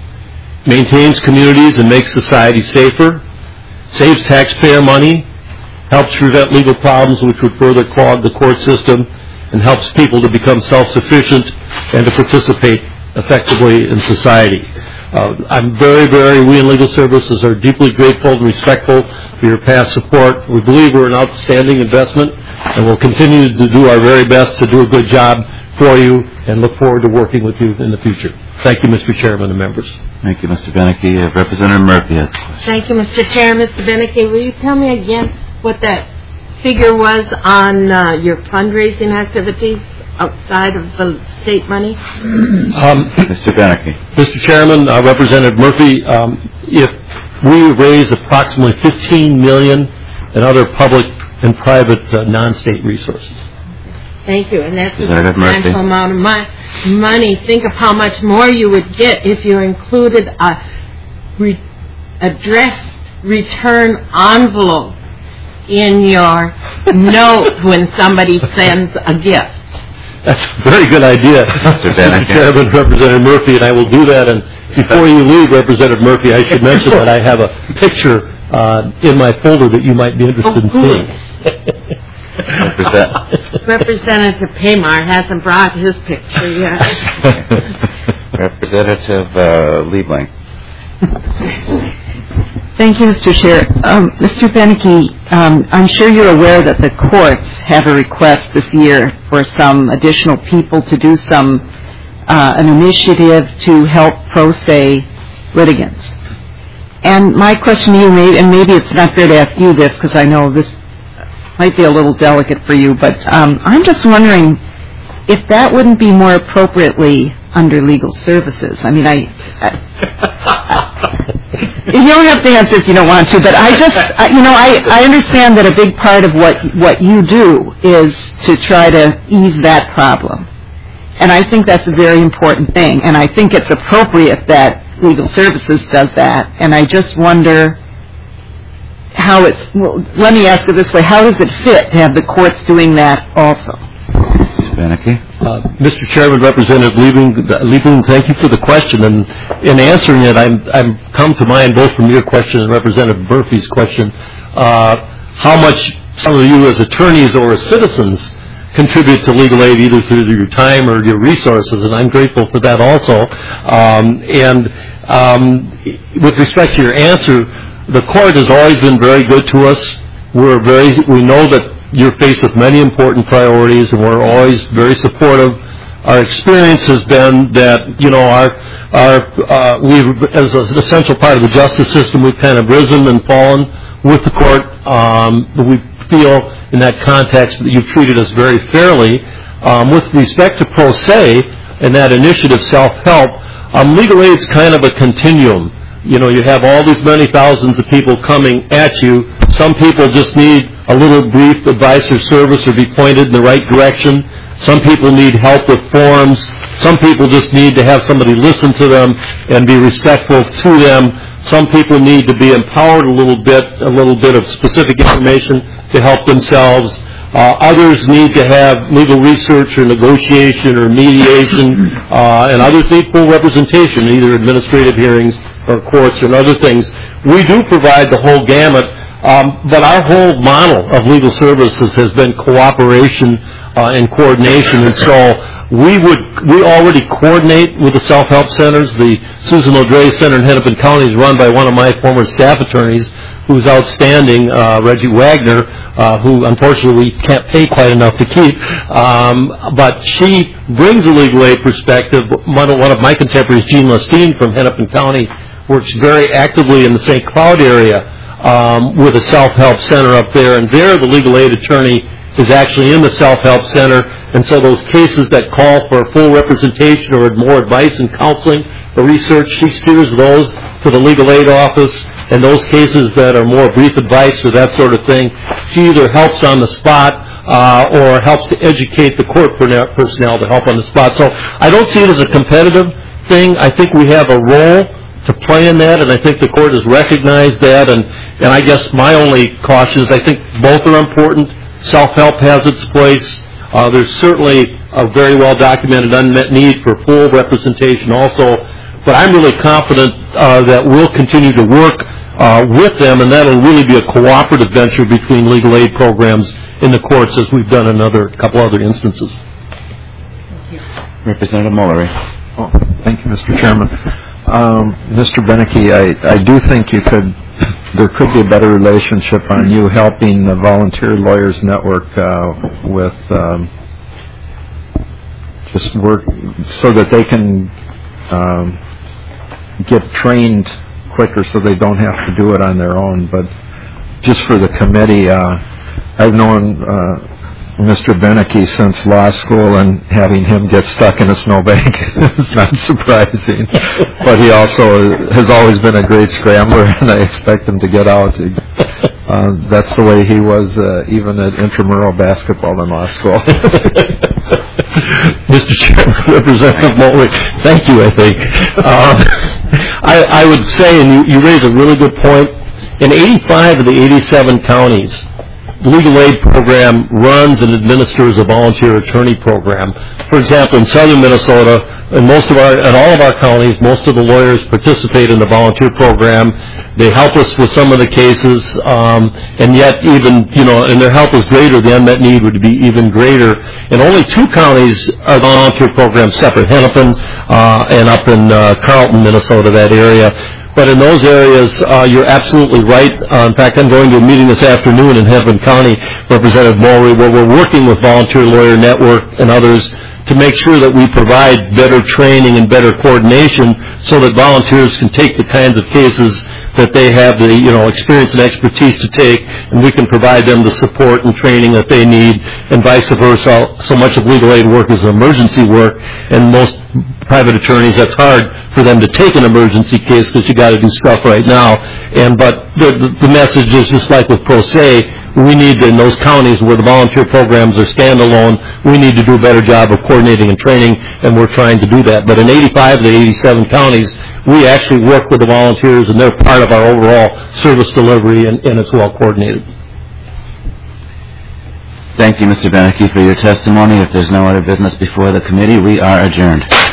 maintains communities and makes society safer, saves taxpayer money, helps prevent legal problems which would further clog the court system, and helps people to become self-sufficient and to participate effectively in society. Uh, I'm very, very, we in Legal Services are deeply grateful and respectful for your past support. We believe we're an outstanding investment, and we'll continue to do our very best to do a good job for you, and look forward to working with you in the future. Thank you, Mister Chairman and members. Thank you, Mister Beneke. Uh, Representative Murphy has a question. Thank you, Mister Chair. Mister Beneke, will you tell me again what that figure was on uh, your fundraising activities outside of the state money? Um, Mister Beneke. Mister Chairman, uh, Representative Murphy, um, if we raise approximately fifteen million dollars in other public and private uh, non-state resources. Thank you, and that's a Representative Murphy. substantial amount of mo- money. Think of how much more you would get if you included a re- addressed return envelope in your note when somebody sends a gift. That's a very good idea, Mister Chairman, Representative Murphy, and I will do that. And before you leave, Representative Murphy, I should mention that I have a picture uh, in my folder that you might be interested oh, in seeing. Representative Paymar hasn't brought his picture yet. Representative uh, Liebling. Thank you, Mister Chair. Um, Mister Beneke, um, I'm sure you're aware that the courts have a request this year for some additional people to do some uh, an initiative to help pro se litigants. And my question to you, may, and maybe it's not fair to ask you this because I know this might be a little delicate for you, but um, I'm just wondering if that wouldn't be more appropriately under legal services. I mean, I, I you don't have to answer if you don't want to, but I just, I, you know, I, I understand that a big part of what, what you do is to try to ease that problem. And I think that's a very important thing. And I think it's appropriate that Legal Services does that, and I just wonder how it's, well, let me ask it this way, how does it fit to have the courts doing that also? Uh, Mister Chairman, Representative Liebling, thank you for the question. And in answering it, I'm, I'm come to mind both from your question and Representative Murphy's question, uh, how much some of you as attorneys or as citizens contribute to legal aid either through your time or your resources, and I'm grateful for that also. Um, and um, with respect to your answer, the court has always been very good to us. We're very, we know that you're faced with many important priorities, and we're always very supportive. Our experience has been that, you know, our, our, uh, we've, as an essential part of the justice system, we've kind of risen and fallen with the court. Um, but we feel in that context that you've treated us very fairly. Um, with respect to pro se and that initiative, self-help, um, legal aid is kind of a continuum. You know, you have all these many thousands of people coming at you. Some people just need a little brief advice or service or be pointed in the right direction. Some people need help with forms. Some people just need to have somebody listen to them and be respectful to them. Some people need to be empowered a little bit, a little bit of specific information to help themselves. Uh, others need to have legal research or negotiation or mediation, uh, and others need full representation, either administrative hearings or courts and other things. We do provide the whole gamut, um, but our whole model of legal services has been cooperation uh, and coordination, and so we would we already coordinate with the self-help centers. The Susan O'Drea Center in Hennepin County is run by one of my former staff attorneys, who's outstanding, uh, Reggie Wagner, uh, who unfortunately we can't pay quite enough to keep. Um, but she brings a legal aid perspective. One of, one of my contemporaries, Gene Lestine from Hennepin County, works very actively in the Saint Cloud area um, with a self-help center up there. And there the legal aid attorney is actually in the self-help center. And so those cases that call for full representation or more advice and counseling or research, she steers those to the legal aid office. And those cases that are more brief advice or that sort of thing, she either helps on the spot uh, or helps to educate the court personnel to help on the spot. So I don't see it as a competitive thing. I think we have a role to play in that, and I think the court has recognized that. And, and I guess my only caution is I think both are important. Self-help has its place. Uh, there's certainly a very well-documented unmet need for full representation also. But I'm really confident uh, that we'll continue to work uh, with them, and that'll really be a cooperative venture between legal aid programs in the courts, as we've done in other couple other instances. Thank you. Representative Mullery. Oh, thank you, Mister Chairman. Um, Mister Beneke, I, I do think you could, there could be a better relationship on you helping the Volunteer Lawyers Network uh, with um, just work so that they can um, get trained quicker so they don't have to do it on their own. But just for the committee, uh, I've known uh, Mister Beneke since law school, and having him get stuck in a snowbank is not surprising. But he also has always been a great scrambler, and I expect him to get out. Uh, that's the way he was uh, even at intramural basketball in law school. Mister Chairman, Representative Mullery, thank you, I think. Uh, I, I would say, and you, you raise a really good point, in eighty-five of the eighty-seven counties, the legal aid program runs and administers a volunteer attorney program. For example, in southern Minnesota, in most of our, in all of our counties, most of the lawyers participate in the volunteer program. They help us with some of the cases, um, and yet even, you know, and their help is greater, the unmet need would be even greater. And only two counties are volunteer programs separate, Hennepin uh, and up in uh, Carlton, Minnesota, that area. But in those areas, uh, you're absolutely right. Uh, in fact, I'm going to a meeting this afternoon in Hennepin County, Representative Mullery, where we're working with Volunteer Lawyer Network and others to make sure that we provide better training and better coordination so that volunteers can take the kinds of cases that they have the, you know, experience and expertise to take, and we can provide them the support and training that they need, and vice versa. So much of legal aid work is emergency work, and most private attorneys, that's hard for them to take an emergency case because you got to do stuff right now. And but the, the the message is just like with Pro Se, we need to, in those counties where the volunteer programs are standalone, we need to do a better job of coordinating and training, and we're trying to do that. But in eighty-five of the eighty-seven counties, we actually work with the volunteers, and they're part of our overall service delivery, and, and it's well coordinated. Thank you, Mister Beneke, for your testimony. If there's no other business before the committee, we are adjourned.